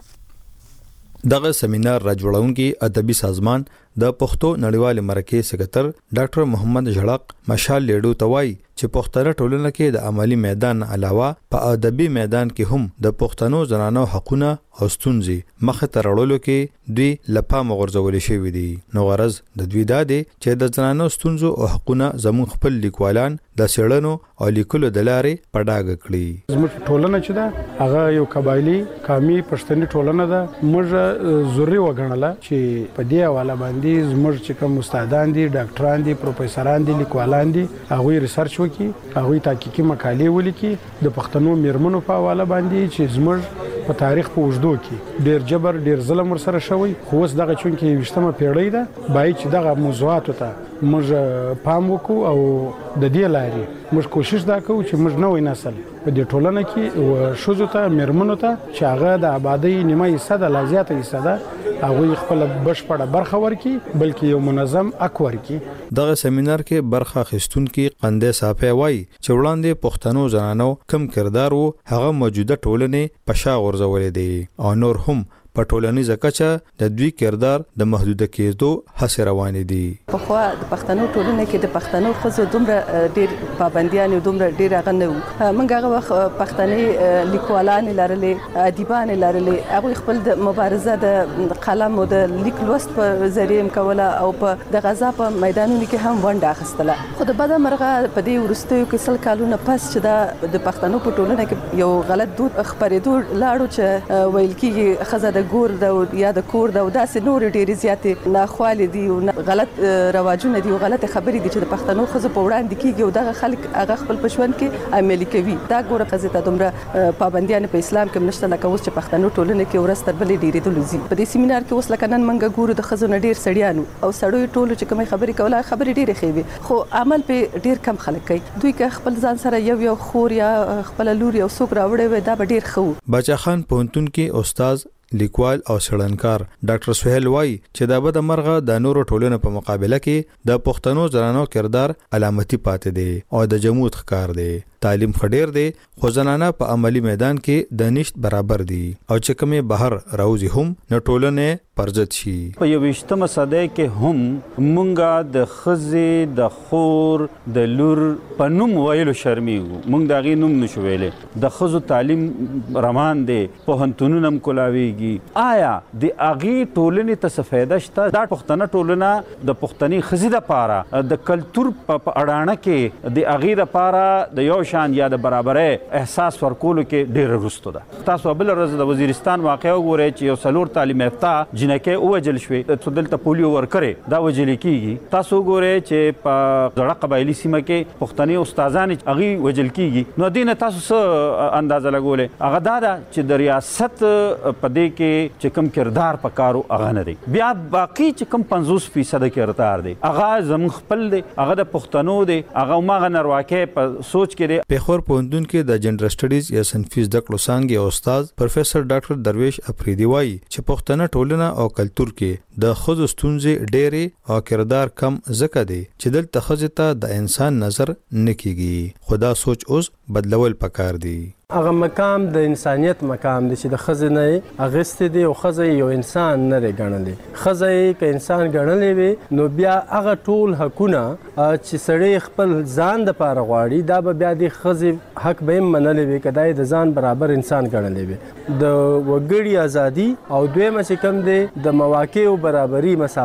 دغه سیمینار راجوړونکي ادبي سازمان د پښتو نړیوالې مرکې سکرټر ډاکټر محمد جړق مشال لیډو توای چې پښتنه ټولنه کې د عملی میدان علاوه په ادبي میدان کې هم د پښتنو زنانو حقونه او ستونزې مخه ته راوړلو کې دوی لپا مغرضول شوی دي. نو غرض د دوی دا دی چې د زنانو ستونزو او حقونه زموږ خپل لیکوالان د سیړنو او لیکلو د لارې په ډاګه کړي. زموږ ټولنه چې ده هغه یو قبایلی قومي پښتني ټولنه ده. موږ ضروري وګڼله چې په دې حواله باندې زموږ چې کوم استادان دي، ډاکټران دي، پروفیسوران دي، لیکوالان دي، هغه ریسرچ وکړي، هغه تحقیقي مقالې ولیکي د پښتنو میرمنو په حواله باندې چې زموږ په تاریخ په وجدو کې ډیر جبر، ډیر ظلم ورسره شوی. خو اوس دغه چونکې وشتمه پیړۍ ده، باید چې دغه موضوعاتو ته موږ پام وکړو او د دې لارې موږ کوشش دا کوو چې موږ نوې نسل په دې ټولنه کې او شوزو ته، میرمنو ته چې هغه د آبادی نیمه حصہ د لازیاته حصہ ده هغه خپل بشپړه برخه ورکي، بلکې یو منظم اک ورکي. دغه سیمینار کې برخه اخیستونکي قندې صافی وای چې وړاندې پښتنو زنانو کم کردار وو هغه موجوده ټولنې په شا غورځولې دي او نور هم په ټولنیزه کچه د دوی کردار د محدوده کېدو هڅې روانې دي. په خو د پښتنو ټولنه کې د پښتنو ښځو دومره ډېر پابندیان او دومره ډېر هغه نه وو. موږ هغه وخت پښتني لیکوالان لرلې، ادیبان لرلې، هغه خپل د مبارزه د قلم او د لیک لوست په ذریعه کوله او په د غزا په میدانونو کې هم ونډه اخیستله. خو د بده مرغه په دې وروستیو کې سل کالونه پس چې دا د پښتنو په ټولنه کې یو غلط دود خپرېدو لاړو چې ویل کېږي ښځه د ګور د یا د کور د داسې نور ډېرې زیاتې ناخوالې دي او غلط رواجونه دي او غلط خبرې دي چې د پښتنو ښځو په وړاندې کېږي او دغه خلک هغه خپل په ژوند کې عملي کوي. دا ګوره ښځې ته دومره پابندیان په اسلام کې نشته لکه اوس چې پښتنو ټولنه کې ورځ تر بلې ډېرېدلو ځي. په دې سیمینار کې اوس لکه نن موږ ګورو د ښځو نه ډېر سړیانو او سړیو ټولو چې کومې خبرې کوله خبرې ډېرې ښې وي، خو عمل په ډېر کم خلک کوي. دوی که خپل ځان سره یو یو خور یا خپل لور یو څوک راوړی وي دا به ډېر ښه و. باچا خان پوهنتون کې استاد، لیکوال او څېړنکار ډاکټر سہیل وای چې دا به د مرغه د نورو ټولنو په مقابله کې د پښتنو زنانو کردار علامتي پاتې دی او د جمود ښکار دی. تعلیم خډیر دی خو زنانه په عملی میدان کې د نشت برابر دي او چې کومه بهر راوځي هم نه ټولنه پرځت شي. په یوشتمه صدۍ کې هم مونږه د خزې د خور د لور په نوم ویلو شرمېږو. مونږ د هغې نوم نشو ویلی. د ښځو تعلیم روان دی، پوهنتونونه هم کولاویږي. آیا د هغې ټولنې ته څه فایده شته؟ دا پښتنه ټولنه د پښتني ښځې دپاره د کلتور په اډانه کې د هغې دپاره د یو شان یا د برابرۍ احساس ورکولو کې ډېره وروسته ده. تاسو بله ورځ د وزیرستان واقعه وګورئ چې یو څلور تعلیم یافته جنکۍ ووژل شوې، څو دلته پولیو ورکړې دا وژلې کېږي. تاسو وګورئ چې په زړه قبایلي سیمه کې پښتني استادانې هغې وژل کېږي. نو دې نه تاسو څه اندازه لګولی؟ هغه دا ده چې د ریاست په دې کې چې کوم کردار په کارو هغه نه دی. بیا باقي چې کوم پنځوس فیصده کردار دی هغه زموږ خپل دی، هغه د پښتنو دی، هغه هماغه نرواکۍ په سوچ کې دی. پیښور پوهنتون کې د جنډر سټډیز یا صنفي زده کړو څانګې استاد پروفیسور ډاکټر درویش افریدي وایي چې پښتنه ټولنه او کلتور کې د ښځو ستونزې ډېرې او کردار کم ځکه دی چې دلته ښځې ته د انسان نظر نه کیږي. خو دا سوچ اوس بدلول پکار دی. هغه مقام د انسانیت مقام دی چې د ښځې نه اغوستی دی او ښځه یو انسان نه دی ګڼلی. ښځه یې که انسان ګڼلی وي نو بیا هغه ټول حقونه چې سړی خپل ځان دپاره غواړي دا به بیا د ښځې حق به یې منلی وي که دا یې د ځان برابر انسان ګڼلی وي. د وګړي ازادي او دویمه چې کوم دی د مواقعو برابري مساوات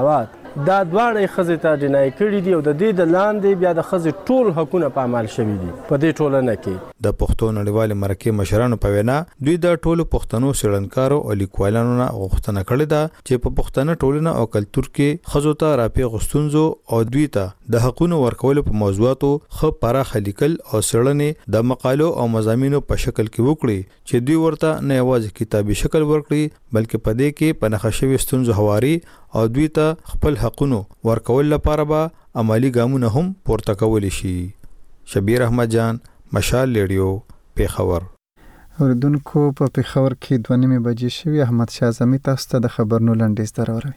دا دواړه ښځې ته جنایي کړي دي او د دې د لاندې بیا د ښځې ټول حقونه پامال شوي دي په دې ټولنه کې. د پښتو نړیوالې مرکې مشرانو په وینا دوی د ټولو پښتنو څېړنکارو او لیکوالانو نه غوښتنه کړې ده چې په پښتنه ټولنه او کلتور کې ښځو ته راپیغو ستونزو او دوی ته د حقونو ورکولو په موضوعاتو ښه پراخه لیکل او څېړنې د مقالو او مضامینو په شکل کې وکړي چې دوی ورته نه یوازې کتابي شکل ورکړي بلکې په دې کې په نښه شوي ستونزو هواري او دوی ته خپل حقونو ورکول لپاره به عملی ګامونه هم پورته کولی شي. شبیر احمد جان، مشال ریډیو، پیښور. اوریدونکو په پیښور کې دوه نیمې بجې شوي. احمد شاه اعظمي تاسو ته د خبرونو لنډیز دراوړي.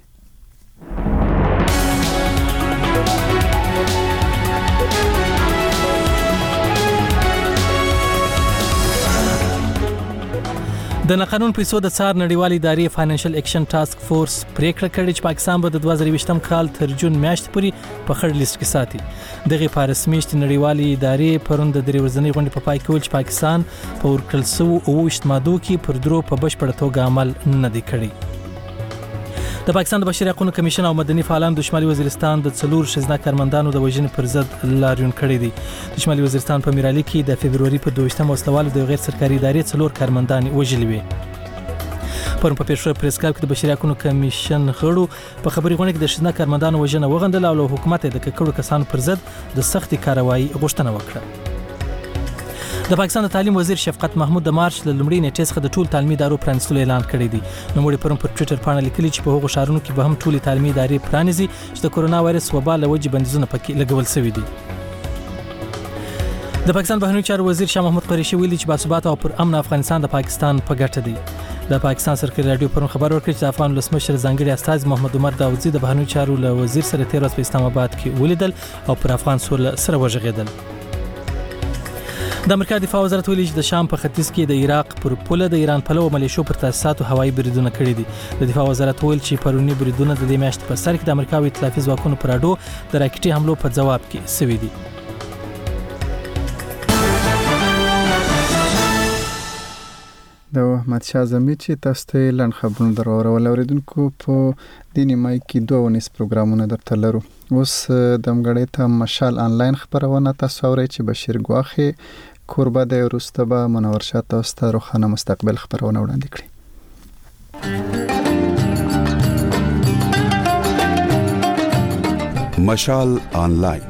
د ناقانون پیسو د څار نړیوالې ادارې فاینانشل اکشن ټاسک فورس پریکړه کړې چې پاکستان به د دوه زره یوویشتم کال تر جون میاشتې پورې په خړ لیست کې ساتي. دغه په رسمي نړیوالې ادارې پرون د درې ورځنۍ غونډې په پای کې ویل چې پاکستان په ورکړل شوو اووه ویشت مادو کې پر درو په بشپړه توګه عمل نه دی کړی. د پاکستان د بشري حقوقو کمیشن او مدني فعالان د شمالي وزیرستان د څلور ښځینه کارمندانو د وژنې پر ضد لاریون کړی دی. د شمالي وزیرستان په میرالي کې د فبروري په دوه ویشتم وسلوالو د غیر سرکاري ادارې څلور کارمندان وژلي وي. پرون په پیښور پریس کلب کې د بشري حقوقو کمیشن غړو په خبري غونډه کې د ښځینه کارمندانو وژنه وغندل او له حکومت د ککړو کسانو پر ضد د سختي کاروایی غوښتنه وکړه. د پاکستان د تعلیم وزیر شفقت محمود د مارچ له لومړۍ نیټې څخه د ټول تعلیمي ادارو پرانیستلو اعلان کړی دی. نوموړي پرون پر ټوئیټر باندې لیکلي چې په هغو ښارونو کې به هم ټولې تعلیمي ادارې پرانیزي چې د کورونا وایرس وبا له وجې بندیزونه پکې لګول شوي دي. د پاکستان بهرنیو چارو وزیر شاه محمود قریشي ویلي چې باثباته او پر امن افغانستان د پاکستان په ګټه دی. د پاکستان سرکاري رادیو پرون خبر ورکړ چې د افغان ولسمشر ځانګړي استازي محمد عمر داودزي د بهرنیو چارو له وزیر سره تیر ورځ په اسلام آباد کې ولیدل او پر افغان سوله سره وغږېدل. د امریکا دفاع وزارت ویلي چې د شام په ختیځ کې د عراق پر پوله د ایران پلو ملیشو پر تاسیساتو هوایي بریدونه کړي دي. د دفاع وزارت ویل چې پرونی بریدونه د دې میاشتې په سر کې د امریکا او ائتلافي ځواکونو پر اډو د راکټي حملو په ځواب کې شوي دي. د احمد شاه اعظمي چې تاسو ته لنډ خبرونه درورول اوریدونکو په دیني مای کې دوه ونیس پروګرامونه درته لرو. اوس د مګړې ته مشال آنلاین خبرونه تاسو اورئ چې بشیر ګواخي کوربه د وروسته به منور شاه تاسو ته روښانه مستقبل خبرونه وړاندې کړي. مشال آنلاین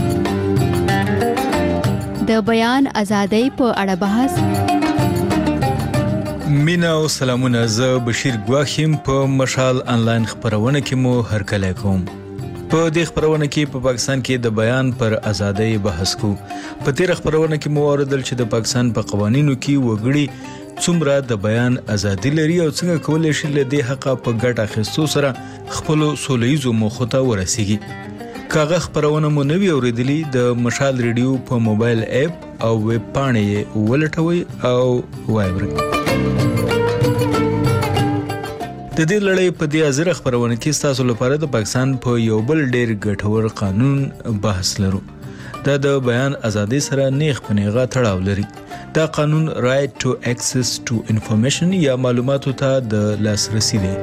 د بیان ازادۍ په اړه بحث. مینا او سلامونه، زه بشیر ګواخیم په مشال آنلاین خبرونه کې مو هرکلی کوم. په دې خبرونه کې په پاکستان کې د بیان پر ازادۍ بحث کو. په تیر خبرونه کې مو اوریدل چې د پاکستان په قوانینو کې وګړي څومره د بیان ازادي لري او څنګه کولای شي له دې حق په ګټه اخیستو سره خپل سولهیزو موخو ته ورسیږي. کاغه خبرونه مو نوی اوریدلی د مشال ریډیو په موبایل اپ او ویب پاڼې ولټوي او وایبر. د دې لړۍ په دې ازره خبرونه کې تاسو لپاره د پاکستان په یو بل ډېر ګټور قانون بحث لرو. دا د بیان ازادي سره نیغ په نیغه تړاو لري. دا قانون رائټ ټو اکسس ټو انفارمیشن یا معلوماتو ته د لاسرسي دی.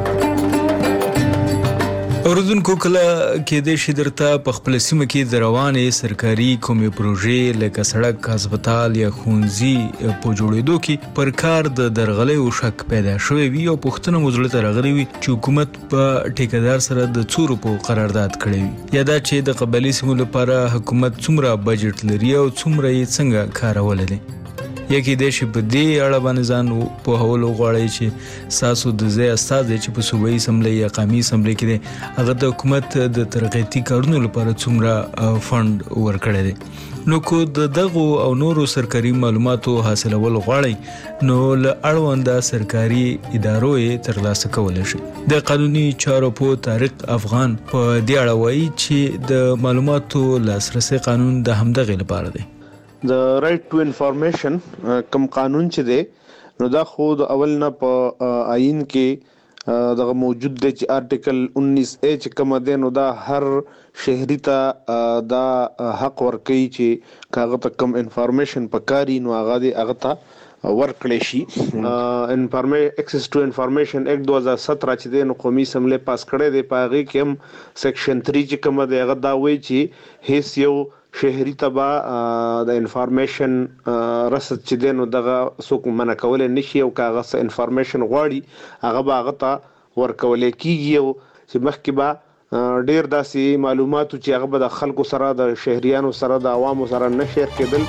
اوردونکو کله کې د شدرته په خپل سیمه کې د روانې سرکاري کومې پروژې لکه سړک، هسپتال یا ښوونځي په جوړېدو کې پر کار د درغلۍ او شک پیدا شوی وي او پوښتنه مو زړه ته راغلې وي چې حکومت په ټیکدار سره د څو روپو قرارداد کړی وي، یا دا چې د قبایلي سیمو لپاره حکومت څومره بجټ لري او څومره یې څنګه کارولی دی. یا کې د شي په دې اړه باندې ځان په هولو غواړي چې ساسو د ځای استازي چې په صوبایي اسمبلی یا قومي اسمبلی کې دي هغه د حکومت د ترقیاتي کارونو لپاره څومره فند ورکړی دی. نو کو د دغو او نورو سرکاري معلوماتو حاصلول غواړي نو له اړونده سرکاري ادارو یې ترلاسه کولی شي. د قانوني چارو په طارق افغان په دې اړه وایي چې د معلوماتو لاسرسي قانون د همدغې لپاره دی. د رائټ ټو انفارمیشن کوم قانون چې دی نو دا خو د اول نه په آئین کې دغه موجود دی چې آرټیکل انیس اے چې کوم دی نو دا هر شهري ته دا حق ورکوي چې کاغه ته کم انفارمیشن پکاري نو هغه دی هغه ته ورکړی شي. انفارمیشن اکسس ټو انفارمیشن ایکټ دو هزار سترہ چې د قومي اسمبلی پاس کړی دی په هغه کې هم سیکشن تھری چې کوم دی هغه دا وایي چې هیڅ یو شهري تبا د انفارمیشن رسد چې دینو دغه څوک منع کول نشي او کاغذ انفارمیشن غواړي هغه به هغه ته ورکول کیږي او چې مخکې به ډیر داسې معلوماتو چې هغه به د خلکو سره د شهريانو سره د عوامو سره نه شیر کېدل.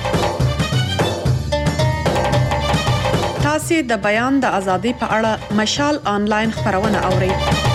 تاسو د بیان د ازادۍ په اړه مشال آنلاین خبرونه اورئ.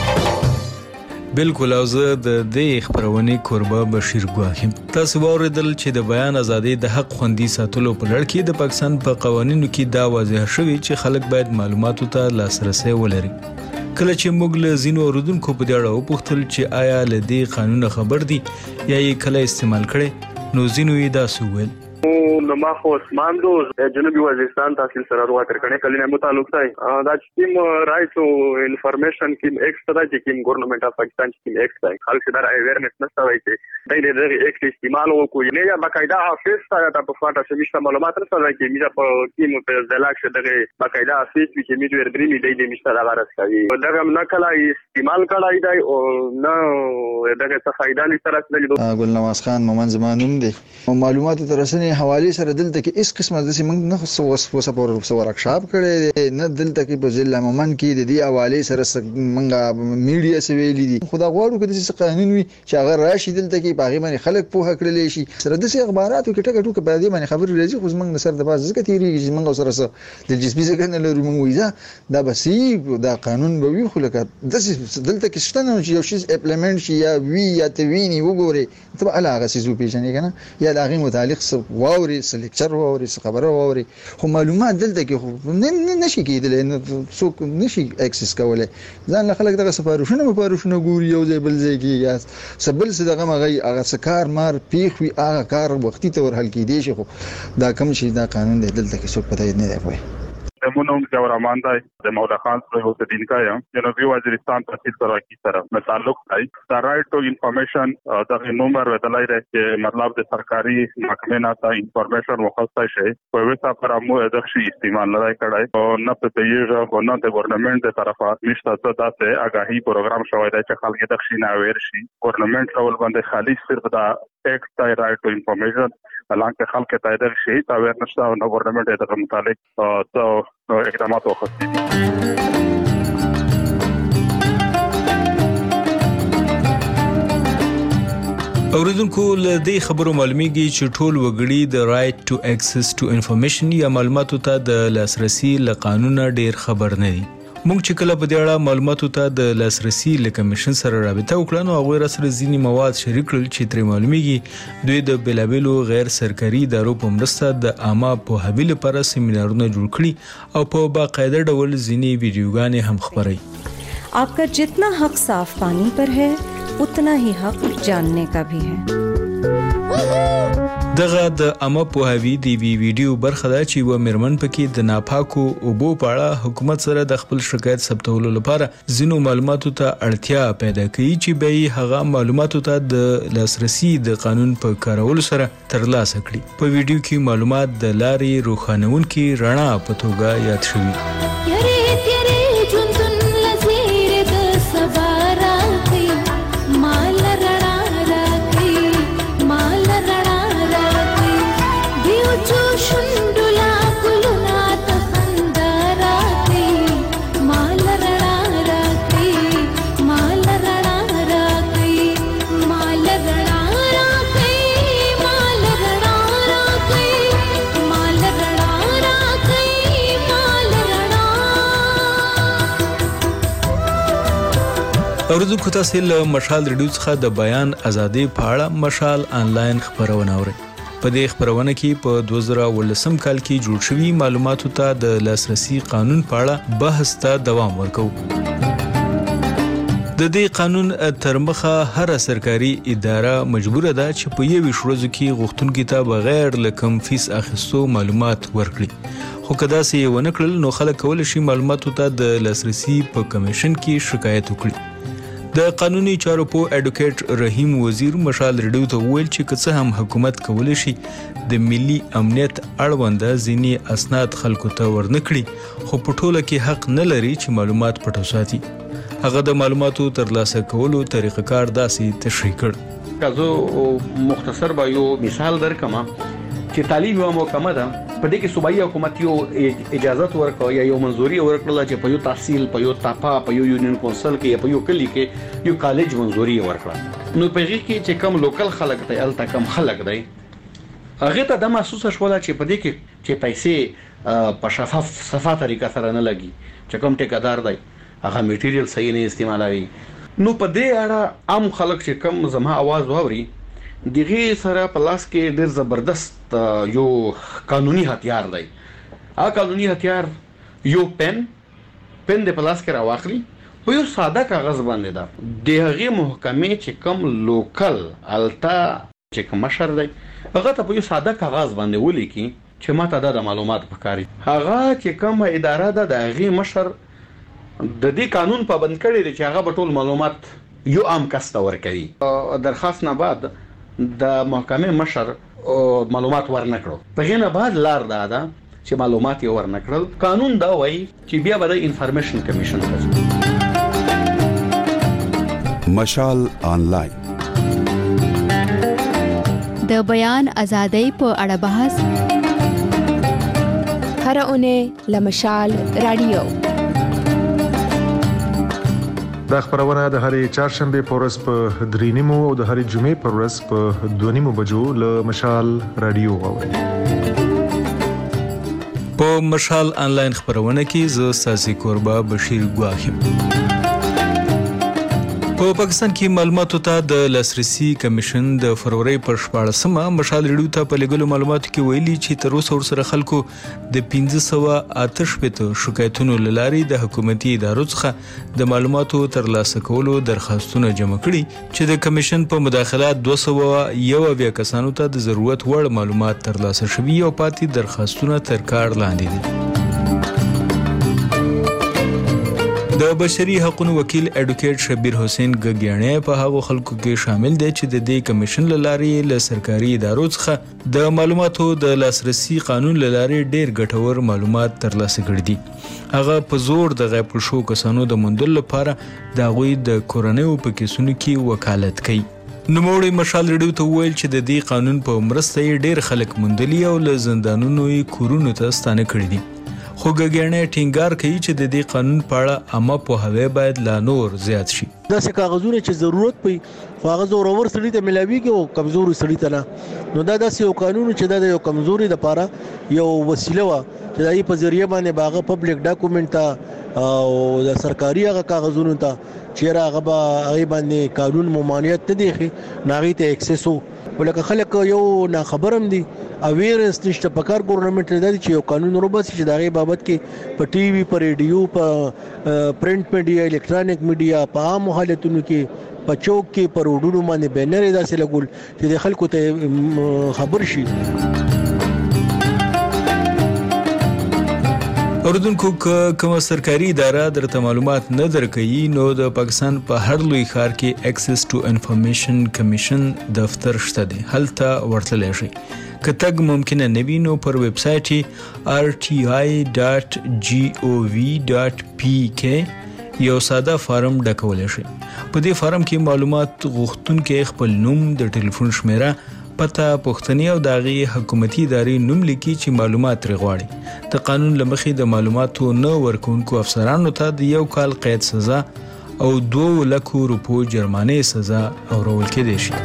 بالکل او زه د دې خبرونې کوربه بشیر ګواهیم. تاسو اوریدل چې د بیان ازادۍ د حق خوندي ساتلو په لړ کې د پاکستان په قوانینو کې دا واضح شوی چې خلک باید معلوماتو ته لاسرسي ولري. کله چې موږ له ځینو اوریدونکو په دې اړه وپوښتل چې آیا له دې قانون خبر دي یا یې کله استعمال کړي نو ځینو یې داسې وویل. نو ما خو اسمان دو جنوبي وزیرستان تحصیل سره وروا ترکنه کلی نه متعلق دی دا چې کوم رائټ او انفارمیشن کې ایکټ دی چې کوم ګورنمنت اف پاکستان چې کوم ایکټ دی خلک دا اویرنس نشته وایي چې دای دې ایکټ استعمال وکړي نه یا باقاعده افیس سره تاسو فاټه سمشته معلومات سره راځي میجا په کوم په دلاک شه دغه باقاعده افیس چې میډ ور درې می دی دې مشته دا راځي دغه نه کله استعمال کړای دی او نه دغه څه فائدہ لري سره ګل نواز خان مومن زمانوم دی معلومات ترسنه حواله سره دلته کې اس قسمه د سیمنګ نه خو وسه په ورکشاپ کړي نه دلته کې په ضلع مومن کې د دې حواله سره منګه میډیا سویلې دي خدا غواړو کې د قانون وي چې هغه راشي دلته کې باغی باندې خلک په هک لري شي سره د اخباراتو کې ټکټو کې په دې باندې خبر راځي خو موږ سره د باز ځکه تیریږي چې موږ سره سره د جسمي ځکه نه لرو موږ وایي دا بسې دا قانون به وي خو لکه د دلته کې شته چې یو شی اپلیمنت شي یا وی یا تویني وګوري ته علاقه سيزو پیژنې کنه یا لاغي متعلق واوري لیکچر واوري خبره واوري خو معلومات دلته کې خو نشي کېدل نو څوک نشي اکسس کولای ځان له خلک دغه سفارښونه مفارښونه ګوري یو ځای بل ځای کې یا سبل څه دغه مغي هغه سکار مار پیخ وي هغه کار وختي ته ورحل کېدی شي خو دا کم شي دا قانون دی دلته کې څوک پته نه دی پوي. زمونږ جوړ امان دی د مولا خان سره هوته دین کا یم جنوبي وزیرستان تحصیل سره کی سره تعلق دی دا رائټ ټو انفارمیشن دا نمبر ودلای دی چې مطلب د سرکاري محکمې نه تا انفارمیشن مخصص شي په وسه پر امو د شي استعمال نه کړای او نه په تیږه او نه د ګورنمنت د طرفه نشته څه داسې آگاهی پروګرام شوی دی چې خلک د شي نه اویر شي ګورنمنت ټول باندې خالي صرف دا ایکټ دی رائټ ټو انفارمیشن حالانکه خلک ته د شي تا اویر نشته او ګورنمنت د متعلق تو اقدامات واخستي دي. اوریدونکو له دې خبرو معلومیږي چې ټول وګړي د رائټ ټو اکسس ټو انفارمیشن یا معلوماتو ته د لاسرسي له قانون ډیر خبر نه دي. موږ چې کله په دې اړه معلوماتو ته د لاسرسي له کمیشن سره رابطه وکړو نو هغه سره ځینی مواد شریک کړل چې تر معلومیږي دوی د بلابلو غیر سرکاري ادارو په مرسته د عامه په حویل لپاره سیمینارونه جوړ کړي او په باقاعده ډول ځینی ویډیوګانې هم خبري. आपका जितना हक साफ पानी पर है उतना ही हक जानने का भी है. دغه د عامه پوهاوی دی وی ویډیو برخه ده چې و مرمن پکې د ناپاکو اوبو په اړه حکومت سره د خپل شکایت ثبتولو لپاره ځینو معلوماتو ته اړتیا پیدا کوي چې به هغه معلوماتو ته د لاسرسي د قانون په کارولو سره ترلاسه کړي. په ویډیو کې معلومات د لارې روښانونکي رڼا په توګه یاد شوي. اوریدونکو تاسو له مشال ریډیو څخه د بیان ازادي په اړه مشال آنلاین خبرونه اورئ. په دې خبرونه کې په دوه زره ولسم کال کې جوړ شوی معلوماتو ته د لاسرسي قانون په اړه بحث ته دوام ورکوي. د دې قانون تر مخه هر سرکاري اداره مجبوره ده چې په یوه ورځ کې غوښتونکو ته بغیر لکم فیس اخیستو معلومات ورکړي. خو کدا سي ونه کړل نو خلک کول شي معلوماتو ته د لاسرسي په کمیشن کې شکایت وکړي. د قانوني چارو په اډوکیټ رحیم وزیر مشال ریډیو ته ویل چې که څه هم حکومت کولی شي د ملي امنیت اړوند ځینی اسناد خلکو ته ورنکړي خو په ټوله کې حق نه لري چې معلومات پټ وساتي. هغه د معلوماتو ترلاسه کولو طریقه کار داسې تشریح کړ. کازو مختصر به یو مثال درکم چې تعلیم یو محکمه ده په دې کې صوبایي حکومت یو اجازه ورکړه یا یو منځوري ورکړه چې په یو تحصیل په یو تاپا په یو یونین کونسل کې په یو کلی کې یو کالج منځوري ورکړه. نو په هغه کې چې کم لوکل خلک دی الته کم خلک دی هغه ته د محسوسه شوله چې په دې کې چې پیسې په شفاف صفه طریقه سره نه لګي چې کوم ټیکادار دی هغه میټیریل صحیح نه استعمالوي. نو په دې اړه عام خلک چې کم زما आवाज واوري دغه سره په لاس کې ډېر زبردست یو قانوني هتیار دی. هغه قانوني هتیار یو پن پن د پلاس کې راوخلی په یو ساده کاغذ باندې دا د هغه محکمې چې کم لوکل التا چې کوم مشر دی هغه ته په یو ساده کاغذ باندې ولیکي چې ماته د معلومات پکاري. هغه چې کوم اداره ده د هغه مشر د دې قانون پابند کړي چې هغه په ټول معلومات یو عام کس ته ورکړي. درخواست نه بعد د محکمې مشر معلومات ورنکړو په غینه بعد لار دا ده چې معلومات یې ورنکړل. قانون دا وایي چې بیا به د انفارمیشن کمیشن راځي. مشال آنلاین د بیان ازادۍ په اړه بحث هر اونۍ لمشال رادیو. دا خبرونه د هرې چهارشنبه په ورځ په درې نیمو او د هرې جمعې په ورځ په دوه نیمو بجو له مشال رادیو اورئ. په مشال آنلاین خبرونه کې زه ساسي کوربه بشیر ګواخیم. په پاکستان کې معلوماتو ته د لاسرسي کمیشن د فروری پر شپاړسمه مشال ریډیو ته په لګلو معلوماتو کې ویلي چې تر اوسه ورسره خلکو د پنځه سوه اته شپېته شکایتونو له لارې د حکومتي ادارو څخه د معلوماتو ترلاسه کولو درخواستونه جمع کړي چې د کمیشن په مداخلات دوه سوه یو اویا کسانو ته د ضرورت وړ معلومات ترلاسه شوي او پاتې درخواستونه تر کار لاندې دي. د بشري حقوقو وکیل اډوکیټ شبیر حسین ګګیانه په هغو خلکو کې شامل دی چې د دې کمیشن لارې له سرکاري ادارو څخه د معلوماتو د لاسرسي قانون لارې ډېر ګټور معلومات ترلاسه کړي دي. هغه په زور د غیب شو کسانو د موندلو لپاره د هغوی د کورنیو په کیسونو کې وکالت کوي. نوموړی مشال ریډیو ته ویل چې د دې قانون په مرسته یې ډېر خلک موندلي او له زندانونو یې کورونو ته ستانه کړي دي. خو ګګیانه ټینګار کوي چې د دې قانون په اړه عامه پوهاوی باید لا نور زیات شي. داسې کاغذونه چې ضرورت پي خو هغه زورور سړي ته ملاويږي او کمزوري سړي ته نه. نو دا داسې یو قانون چې دا د یو کمزوري لپاره یو وسیله و چې دای په ذریعہ باندې باغه پبلک ډاکومنت ته او د سرکاري هغه کاغذونو ته چې هغه به هغه باندې قانون ممانعت نه دی ناغي ته اکسس وو ولکه خلک یو نه خبرم دي اویرنس نشته په کار ګورنمنت لري چې یو قانون وروباسي چې دغه بابت کې په ټي وي پر ریډیو په پرنٹ میډیا الکترونیک میډیا په عام حالتونو کې په چوک کې پر وډونو باندې بینر داسې لګول چې د خلکو ته خبر شي. اوردونکو کوم سرکاري اداره درته معلومات نه درکوي نو د پاکستان په هر لوی ښار کې اکسس ټو انفارمیشن کمیشن دفتر شته دی هلته ورتللی شئ. که تګ ممکنه نه وي نو پر ویب سایټ یې آر ټي آی ډاټ جي او وي ډاټ پی کې یو ساده فارم ډکولی شئ. په دې فارم کې معلومات غوښتونکي خپل نوم د ټلیفون شمیره پته پوښتنې او د هغې حکومتي ادارې نوم لیکي چې معلومات ترې غواړي. د قانون له مخې د معلوماتو نه ورکوونکو افسرانو ته د یو کال قید سزا او دوه لکو روپو جرمانې سزا اورول کېدی شي.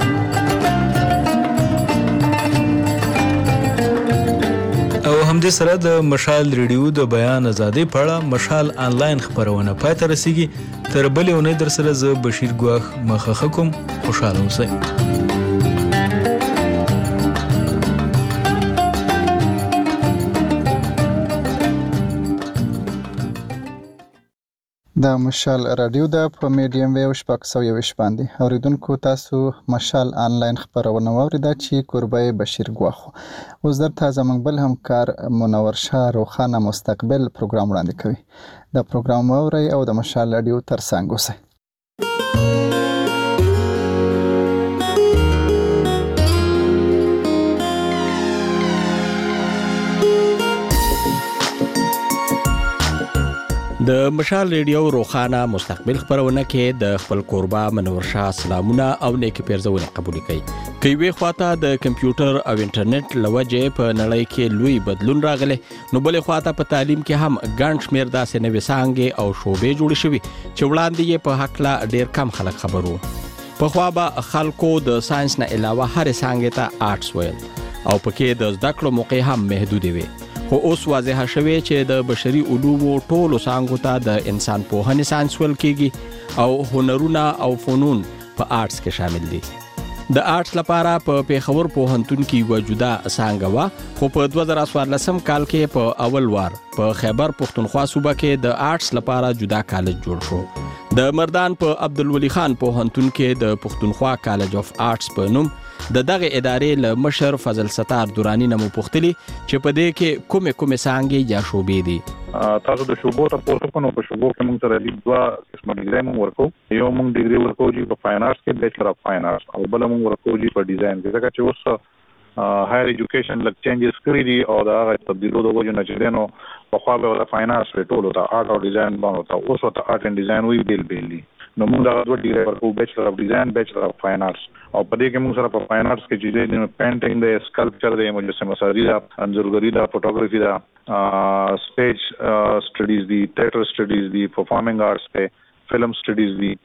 او همدې سره د مشال ریډیو د بیان ازادۍ په اړه مشال آنلاین خپرونه پای ته رسیږي. تر بلې اونۍ در سره زه بشیر ګواخ مخه کوم. خوشحاله اوسئ. د مشال رادیو د په میډیم ویو شپږ سوه یوویشت باندې اوریدونکو تاسو مشال آنلاین خپرونه واوریده چې کوربه بشیر ګواخو. اوس درته زموږ بل همکار منور شاه روخانه مستقبل پروګرام وړاندې کوي. دا پروګرام واورئ او د مشال رادیو ترڅنګ اوسئ. د مشال ریډیو روخانه مستقبل خبرونه کې د خپل قربا منور شاه سلامونه او نیکی پیرزونه قبول کړي کوي وی خواته د کمپیوټر او انټرنیټ لوجه په نړۍ کې لوی بدلون راغله نو بل خواته په تعلیم کې هم ګڼ شمیر داسې نوې څانګې او شوبې جوړې شوې چې وړاندې یې په حق لا ډیر کم خلک خبرو په خوا به خلکو د ساينس نه علاوه هر څانګې ته آرټس ویل او پکې د زده کړو موقع هم محدود وي خو اوس واضح شوه چې د بشري علومو ټولو څانګو ته د انسان پوهنې ساينس ول کېږي او هنرونه او فنون په آرټس کې شامل دي د آرټس لپاره په پیښور پوهنتون کې وجوده څانګه وا خو په دوه زره څوارلسم کال کې په اول وار په خیبر پښتونخوا صوبه کې د آرټس لپاره جدا کالج جوړ شو د مردان په عبدالولي خان پوهنتون کې د پښتونخوا کالج اف آرټس په نوم د دغه ادارې له مشر فضل ستار دورانی نمو پوښتلی چې په دې کې کومه کومه څانګې یا شوبې دي تاسو د شوبو ته پوښتنه کوم په شوبو کې موږ سره د دوه قسمه ډیزاین ورکو یو موږ ډیګري ورکو چې په فاین آرټس کې بیچلر اف فاین آرټس او بل موږ ورکو چې په ډیزاین کې ځکه چې اوس هایر ایجوکیشن لک چینجز کړی دي او دا هغه تبدیلو د وجه نه چې دینو په خوا به د فاین آرټس په ټولو ته آرټ او ډیزاین باندې ته اوس ته آرټ اند ډیزاین وی بیل بیل دي نو موږ دا دوه ډیګري ورکو بیچلر اف ډیزاین بیچلر اف فاین آرټس او په دې کې موږ سره په فاین آرټس کې چې د پینټینګ د سکلپچر د مجسمه سازي دا انځورګري دا فوټوګرافي دا سټیج سټډیز دي تھیټر سټډیز دي پرفارمینګ آرټس ته فلم سټډیز دي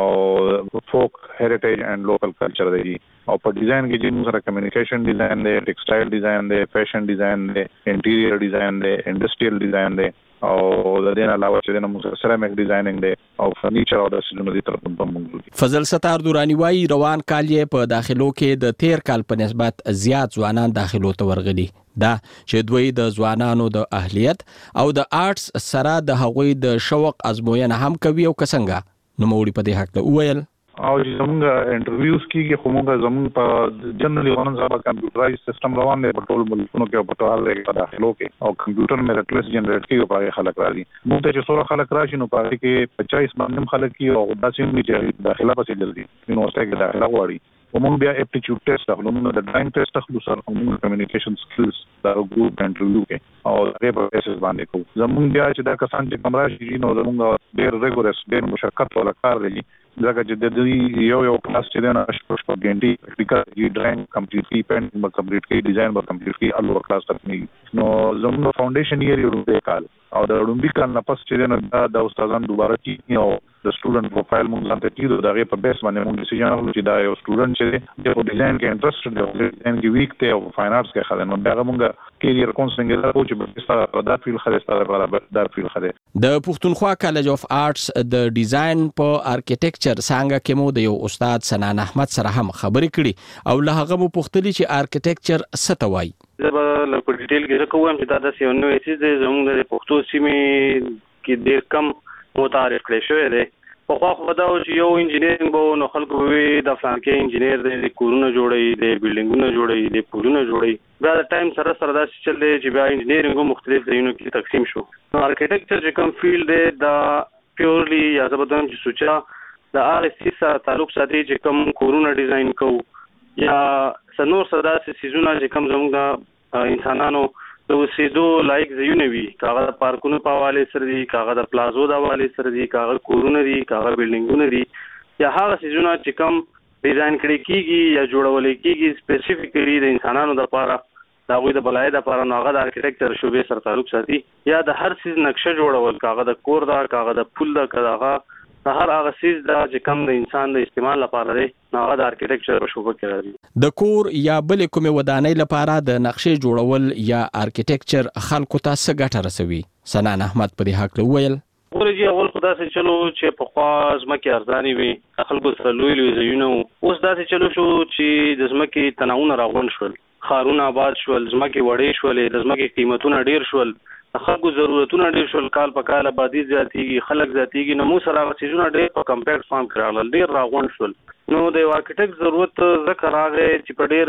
او فوک هیریټیج اینڈ لوکل کلچر دی او په ډیزاین کې چې موږ سره کمیونیکیشن ډیزاین دی ټیکسټایل ډیزاین دی فیشن ډیزاین دی انټیریئر ډیزاین دی انډسټریل ډیزاین دی او د دې علاوه چې د موږ سیرامک ډیزاینینګ دی او فرنیچر او د سیزونو دي تر په موږ فضل ستار دورانی وايي روان کال یې په داخلو کې د تیر کال په نسبت زیات ځوانان داخلو ته ورغلي دا چې دوی د ځوانانو د اهلیت او د آرټس سره د هغوی د شوق ازموینه هم کوي او څنګه نو موري په دې حق ته وویل او چې زموږ انټرویوز کیږي خو موږ زموږ په جنرالي ورن ځابه کمپیوټرایز سیستم روان دی په ټول ملکونو کې په ټول کې په داخلو کې او کمپیوټر میرټ لیست جنریټ کوي په خلک راځي موږ ته چې څوره خلک راشي نو په کې پچاس باندې خلک کی او داسې موږ چې داخله پسې جلدي یونیورسيټي کې داخله غواړي ومون بیا اپټیټیوډ ټیسټ اخلو موږ د ډرایینګ ټیسټ اخلو سره موږ کمیونیکیشن سکلز دا ګروپ انټرویو کې او هغه په اساس باندې کوو زموږ بیا چې دا کسان چې کمرا شي نو زموږ ډېر ریګورس ډېر مشقت ولا کار دی ځکه چې د دې یو یو کلاس چې نه شپږ شپږ غنټې پریکټیکل دی ډرایینګ کمپلیټلی پینټ به کمپلیټ کی ډیزاین به کمپلیټ کی الو کلاس تک نه نو زموږ فاونډیشن یې لري کال او د لومبي کال نه پس چې نه د استادانو دوباره کی او د سټوډنټ پروفایل موږ ځان ته کیدو دغه په بیس باندې موږ ډیسیژن اخلو چې دا یو سټوډنټ چې د ډیزاین کې انټرست دی او ډیزاین کې ویک ته او فاین آرټس کې خلک نو دا موږ کیریئر کونسلینګ دا کوچ به ستاسو دا فیل خلک ستاسو برابر دا فیل خلک د پښتونخوا کالج اف آرټس د ډیزاین په ارکیټیکچر څنګه کې مو د یو استاد سنان احمد سره هم خبرې کړې او له هغه مو پوښتنه چې ارکیټیکچر څه ته وایي زه به له په ډیټیل کې کوم چې دا د یو نوې چیز دی زموږ د پښتو سیمې کې ډېر کم متعارف کړی شوی دی په خوا خو دا چې یو انجینیرینګ به نو خلکو وي د فلانکې انجینیر دی کورونه جوړوي دی بلډینګونه جوړوي دی پلونه جوړوي بیا د ټایم سره سره داسې چل دی چې بیا انجینیرینګ مختلف ځایونو کې تقسیم شو نو ارکیټیکچر چې کوم فیلډ دی دا پیورلی یا زه به دویم چې سوچا د هغې څیز سره تعلق ساتي چې کوم کورونه ډیزاین کوو یا سنور سره داسې څیزونه چې کوم زموږ د انسانانو د اوسېدو لایق ځایونه وي کاغه د پارکونو په حواله سره دي کاغه د پلازو د حواله سره دي کاغه کورونه دي کاغه بلډینګونه دي یا هغه څیزونه چې کوم ډیزاین کړي کیږي یا جوړول کیږي سپیسیفیکلی د انسانانو لپاره دا غوي د بلای د لپاره نو هغه د ارکیټیکچر شوبې سره تعلق ساتي یا د هر څیز نقشه جوړول کاغه د کور دا کاغه د پل دا کاغه هر هغه څیز دا چې کوم د انسان د استعمال لپاره دی نو هغه د ارکیټیکچر په شوبه کې راځي د کور یا بل کومه ودانۍ لپاره د نقشې جوړول یا ارکیټیکچر خلکو ته څه ګټه رسوي سنان احمد په دې حق وویل ورجی اول خدا سره چلو چې په خوا زمکه ارزانی وي خلکو سره لوی لوی ځایونه اوس داسې چلو شو چې د زمکه تناونه راغون شول خارونه آباد شول زمکه وړې شولې د زمکه قیمتونه ډیر شول خلکو ضرورتونه ډیر شول کال په کال آبادی زیاتیږي خلک زیاتیږي نو مو سره چیزونه ډیر په کمپیکټ فارم کړل ډیر راغون شول نو د ارکیټیکټ ضرورت ذکر راغی چې په ډیر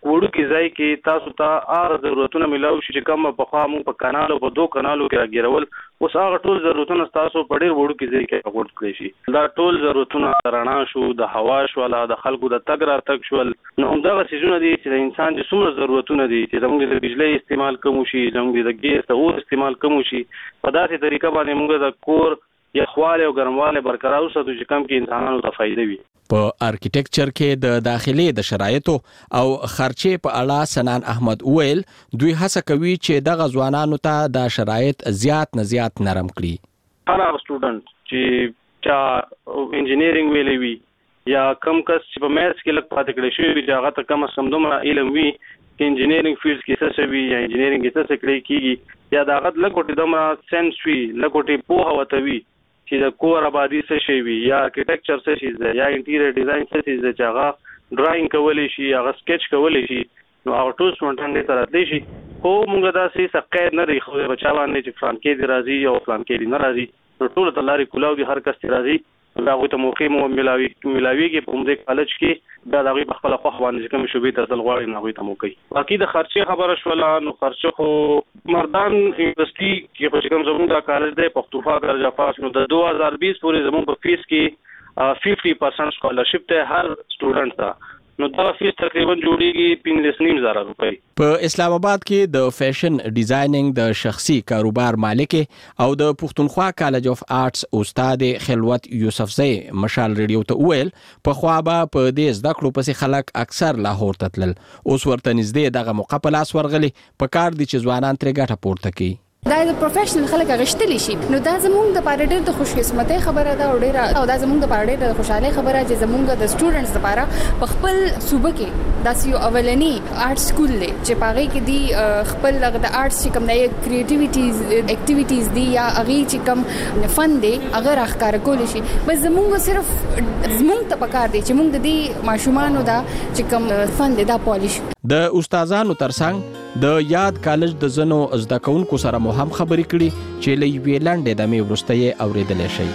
وړو کې ځای کې تاسو ته هغه ضرورتونه ملاوي شي چې کوم په خوا موږ په کانالو په دوه کانالو کې راګیرول اوس هغه ټول ضرورتونه تاسو په ډېر وړو کې ځای کې راغونډ کړئ شي دا ټول ضرورتونه رڼا شو د هوا شو د خلکو د تګ راتګ شول نو همدغه څیزونه دي چې د انسان چې څومره ضرورتونه دي چې زموږ د بجلی استعمال کم شي زموږ د ګیس د اور استعمال کم شي په داسې طریقه باندې موږ د کور یخواله او ګرمواله برقرار وساتو چې کم کې انسانانو ته فائدې وي. په ارکیټیکچر کې د داخلي د شرایطو او خرچې په اړه سنان احمد ویل دوی هڅه کوي چې د غزوانانو ته د شرایط زیات نه زیات نرم کړي. هر هغه سټوډنټ چې چا انجینیرینګ ویلې وي یا کم کس چې په میتھس کې لږ پاتې کړی شوی وي چې هغه ته کم سم دومره علم وي چې انجینیرینګ فیلډ کې څه شوي یا انجینیرینګ کې څه کړی کیږي یا دا هغه لږ کوټې دومره سنس وي لږ کوټې پوهه وته وي چې د کور آبادی څه شي وي یا ارکیټیکچر څه شي ده یا انټیریئر ډیزاین څه شي ده چې هغه ډراینګ کولی شي هغه سکیچ کولی شي نو هغه ټول سټوډنټان دې ته راتلی شي خو موږ داسې څه قید نه دی خو بچا باندې چې فلان کې دې راځي او فلان کې دې نه راځي نو ټول ته لارې کولاو دي هر کس دې راځي هغه ته موقع مو ملاوي ملاويږي په موږ کالج کې دا دغه په خپل خو باندې کوم شوبې ته تل غواړي نه غوي ته موقع باقي د خرچې خبره شولا نو خرچه خو مردان یونیورسيټي کې په کوم زموږ د کالج د پښتونخوا درجه پاس نو د دوه هزار بیس پورې زموږ په فیس کې پنځه پرسنټ سکالرشپ ته هر سټوډنټ ته نو دا فیس تقریبا جوړیږي پنځه نیم زره روپۍ. په اسلام آباد کې د فیشن ډیزاینینګ د شخصي کاروبار مالک او د پښتونخوا کالج اف آرټس استاد خلوت یوسفزئی مشال ریډیو ته ویل په خوا به په دې زده کړو پسې خلک اکثر لاهور ته تلل اوس ورته نږدې دغه مقابله اسورغلي په کار دي چې ځوانان ترې ګټه پورته کوي. دا د پروفیشنل خلک غشتلی شي نو دا زموږ د پاره ډېر د خوش قسمتۍ خبره ده او ډېر او دا زموږ د پاره ډېر د خوشاله خبره چې زموږ د سټوډنټس لپاره په خپل صوبه کې داسې یو اولنی آرټ سکول دی چې پاره کې دی خپل د آرټس چې کوم د کریټیویټیز اکټیویټیز دی یا هغه چې کوم فن دی هغه راخکار کول شي بس زموږ صرف زموږ ته پکار دی چې موږ د دې ماشومانو دا چې کوم فن دی دا پالیش د استادانو ترڅنګ د یاد کالج د زنو زده کوونکو سره مو هم خبرې کړي چې لې ویلانډ د مې ورسته اوریدل شي.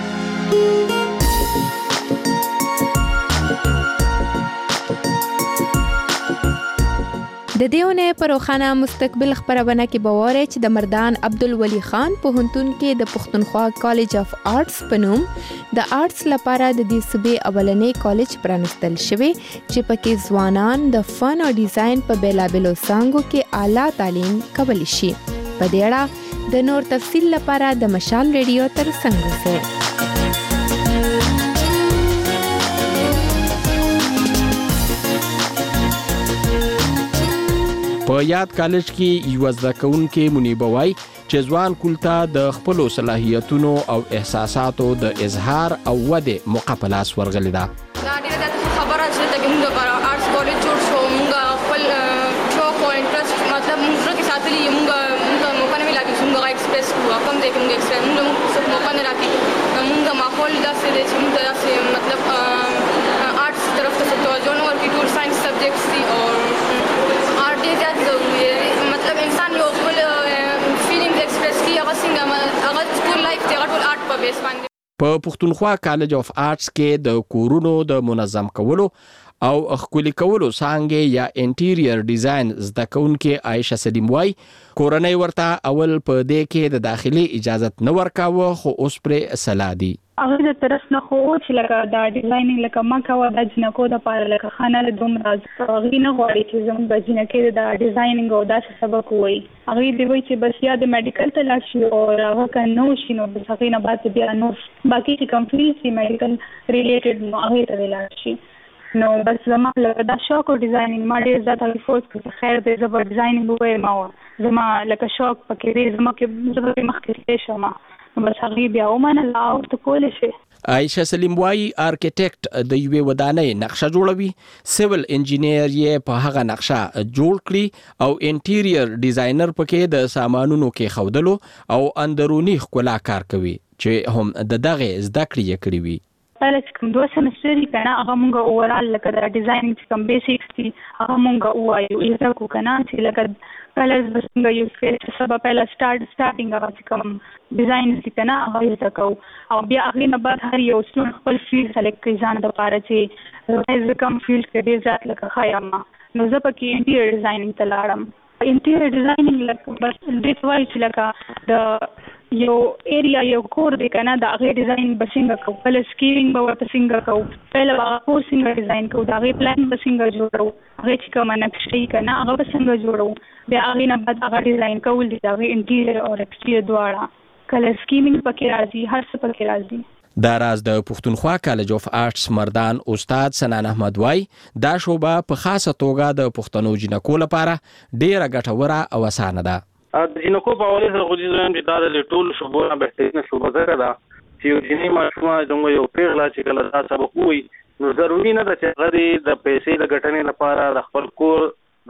د دیونه پروخانه مستقبل خبرونه کې بواره چې د مردان عبدالولی خان په هنتون کې د پښتونخوا کالج اف آرټس په نوم د آرټس لپاره د دې صوبې اولنې کالج پرانستل شوی چې پکې ځوانان د فن او ډیزاین په بیلابلو څانګو کې اعلی تعلیم کولی شي. په دې اړه د نور تفصیل لپاره د مشال ریډیو تر څنګ اوسئ. په یاد کالج کې یو زده کوونکی منیبه وای چې ځوان کولتا د خپل صلاحیتونو او احساساتو د اظهار او وده مقابله ورغلی دا. دا ډیره د خبره چې د موږ لپاره آرټس کالج جوړ شو موږ خپل شوق او انټرست مطلب موږ کې ساتلی موږ موږ موقع نه ملایي چې موږ ایکسپریس کوو کوم دې کوم ایکسپریس موږ څه موقع نه راځي موږ ماحول داسې دی چې موږ داسې مطلب آرټس طرف ته توجه نه ورکړو ټول ساينس سبجیکټس دي او مطلب انسان یو خپل فیلینګز ایکسپریس کوي هغه څنګه هغه ټول لایف دی هغه ټول آرټ په بیس باندې. په پښتونخوا کالج اف آرټس کې د کورونو د منظم کولو او خولي کولو څنګه یا انټیریئر ډیزاین زده کوونکې عائشه سلیم وای کورنۍ ورته اول په دې کې د داخلي اجازه نه ورکاوه خو اوس پر سلادي هغه د طرف نه خو چې لکه دا ډیزاینینګ لکه ما کوه د جنکو د پاره لکه خانه له دوم راز هغه نه غواړي چې زموږ د جنکې د ډیزاینینګ او داسې سبق وای هغه دی وای چې بس یا د میډیکل ته لاړ شي او هغه کنه شي نو بس هغه نه بعد بیا نو باقي چې کمپلیټ سي میډیکل ریلیټډ نو هغه ته لاړ شي نو بس زما لکه دا شوق او ډیزاینینګ ما ډیر زیات فورس کړ خیر دې زبر ډیزاینینګ وای ما زما لکه شوق پکې دې زما کې زبر مخکې شم بس هغه بیا ومنه لا او ته کول شي. عائشه سلیم وای ارکیټیکټ د یوې ودانۍ نقشه جوړوي سیول انجینیر یې په هغه نقشه جوړ کړي او انټیریئر ډیزاینر پکې د سامانونو کې خودلو او اندرونی ښکلا کار کوي چې هم د دغه زده کړې کړې وي. پهله چې کوم دوه سمستري کنه هغه مونږ اورال لکه د ډیزاینینګ چې کوم بیسیکس دي هغه مونږ وایو یو کو کنه چې لکه کلرز به څنګه یوز کړي چې سبا پهلا سٹارټ سٹارټینګ هغه کوم ډیزاین دي کنه هغه زده کوو او بیا هغه نه بعد هر یو څون خپل فیلډ سلیکټ کړي ځان د لپاره چې زه کوم فیلډ کې ډیر ځات لکه خایم نو زه پکې انټیریئر ډیزاینینګ ته لاړم انټیریئر ډیزاینینګ لکه بس دې ته وایي چې لکه د یو ایریا یو کور دی کنه د هغه ډیزاین به څنګه کوو بل سکیلینګ به ورته څنګه کوو پهله به هغه څنګه ډیزاین کوو د هغه پلان به څنګه جوړو هغه چې کومه نقشې کنه هغه به څنګه جوړو بیا هغه نه بعد هغه ډیزاین کول دي د هغه انټیریئر او ایکسټیریئر دواړه کله سکیمینګ پکې راځي هر څه پکې راځي. دا راز د پښتونخوا کالج اف آرټس مردان استاد سنان احمد وای دا شوبه په خاصه توګه د پښتنو جنکو لپاره ډیره ګټوره او اسانه ده. د جنکو په اړه زه خو دې زم چې دا د ټول شوبو نه بهترینه شوبه ده چې یو جنې ماشومه زموږ یو پیغله چې کله دا سبق وي نو ضروري نه ده چې هغه د پیسې د ګټنې لپاره د خپل کور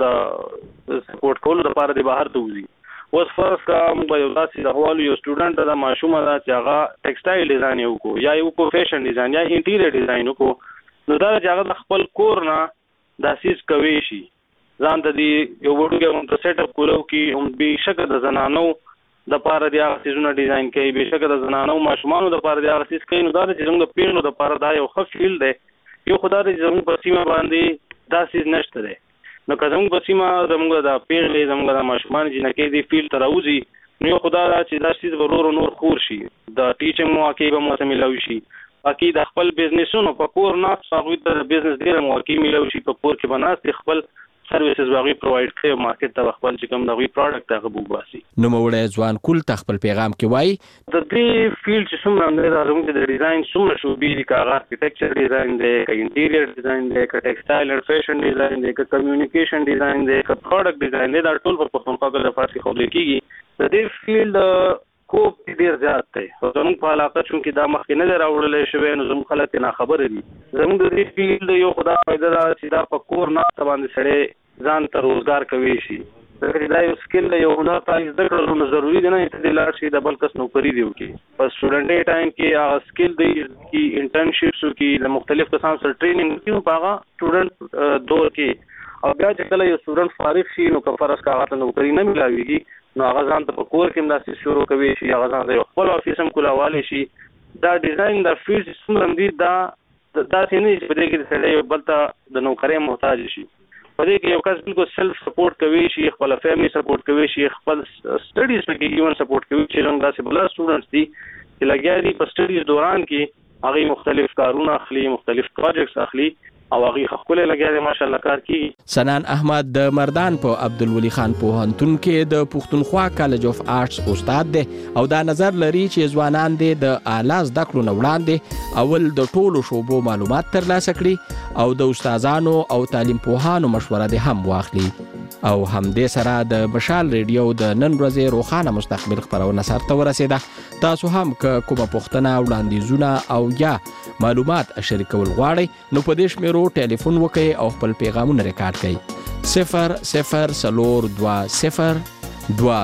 د سپورټ کولو لپاره د بهر ته وځي. اوس فرض کا موږ یو داسې د حوالو یو سټوډنټ د ماشومه دا چې هغه ټیکسټایل ډیزاین وکړو یا یو کو فیشن ډیزاین یا انټیریئر ډیزاین وکړو نو دا چې هغه د خپل کور نه داسې کوي شي ځان ته دی یو وړوکی هم سیټ اپ کولو کې هم به شکه د زنانو د پاره دی هغه سيزونه ډیزاین کوي به شکه د زنانو ماشومانو د پاره دی هغه سیس کوي نو دا چې موږ د پیغلو د پاره دا یو ښه فیلډ دی یو خدای دې زموږ په سیمه باندې دا سیس نشته دی نو که زموږ په سیمه زموږ د پیغلې زموږ د ماشومان جنکې دی فیلډ ته راوځي نو یو خدای دا چې دا سیس ورور نور خور شي د ټیچینګ مواقع به مو ملوي شي باقي د خپل بزنسونو په کور نه هغه د بزنس ډیر مواقع ملوي شي په کور کې بناست خپل سرویسز واغې پرووايډ کوي مارکیټ ته خپل چې کوم دغه پروډکټ هغه بوباسي. نو موړې ځوان کول خپل پیغام کې وای د دې فیلډ چې څومره نه زموږ د ډیزاین څومره شو بي کاغه آرکیټیکچر ډیزاین دی ک انټیریئر ډیزاین دی ک ټیکسټایل او فیشن ډیزاین دی ک کمیونیکیشن ډیزاین دی ک پروډکټ ډیزاین دی دا ټول په پښتونخوا کې د فارسي خو لیکيږي د دې فیلډ کوپ ډیر زیات دی او زموږ په علاقه چې دا مخکې نه راوړل شوی نو زموږ خلک نه خبر دي زموږ د دې فیلډ یو خدای پیدا چې دا په کور نه باندې سړی ځان ته روزګار کوي شي دا یو سکل یو هنر ته زده کړل نو ضروری دی نه چې د لار شي د بل کس نوکری دی وکي په سټوډنټ ټایم کې هغه سکل دی چې انټرنشپس کې د مختلف کسانو سره ټریننګ کیو پاغه سټوډنټ دور کې او بیا چې کله یو سټوډنټ فارغ شي نو کفارس کا هغه نوکری نه ملاويږي نو هغه ځان ته په کور کې مداسې شروع کوي شي هغه ځان ته خپل افیس هم کولاوالی شي دا ډیزاین د فیلډ څومره دی دا دا څنګه چې په دې کې سړی بل ته د نوکری محتاج شي په دې کې یو کس بالکل سلف سپورټ کوي شي خپل فیملی سپورټ کوي شي خپل سټډیز په کې ایون سپورټ کوي چې څنګه داسې بل سټوډنټس دي چې لګیا دي په سټډیز دوران کې هغه مختلف کارونه اخلي مختلف پروجیکټس اخلي او هغه خپل لګیا دي ماشاءالله کار کوي. سنان احمد د مردان په عبدالولي خان پوهنتون کې د پښتونخوا کالج اف آرټس استاد دی او دا نظر لري چې ځوانان دي د اعلی زده کړو نه وړاندې اول د ټولو شوبو معلومات ترلاسه کړي او د استادانو او تعلیم پوهانو مشوره دې هم واخلي او همدې سره د مشال ریډیو د نن ورځې روخانه مستقبل خبرونه سره ورسېده. تاسو هم که کومه پوښتنه وړاندیزونه او یا معلومات شریکول غواړئ نو په دې شمیرو ټلیفون وکړئ او خپل پیغامونه ریکارډ کړئ صفر صفر څلور دوه صفر دوه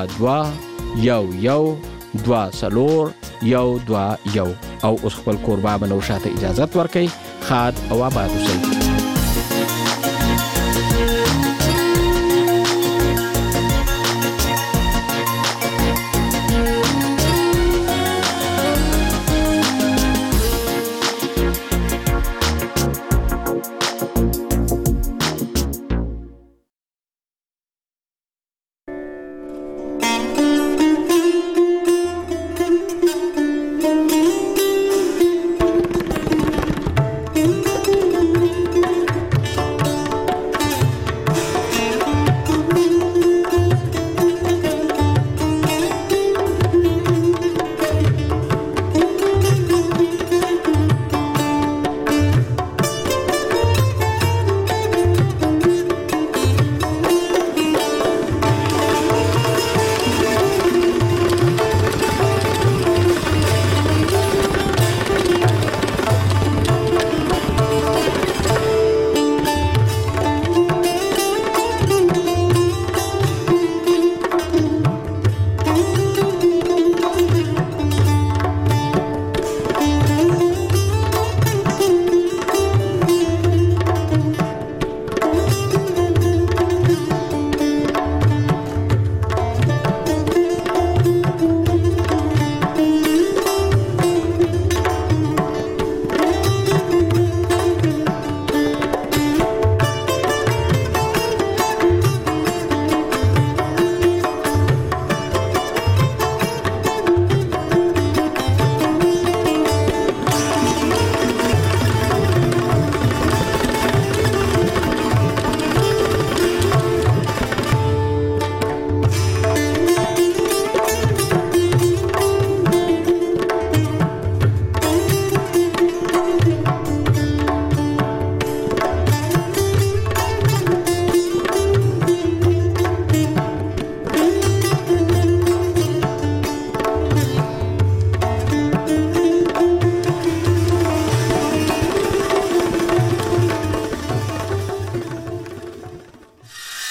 دوه یو یو دوه څلور یو دوه یو او اوس خپل کوربه منو شاته اجازه ورکړئ. خاد او آباد اوسئ.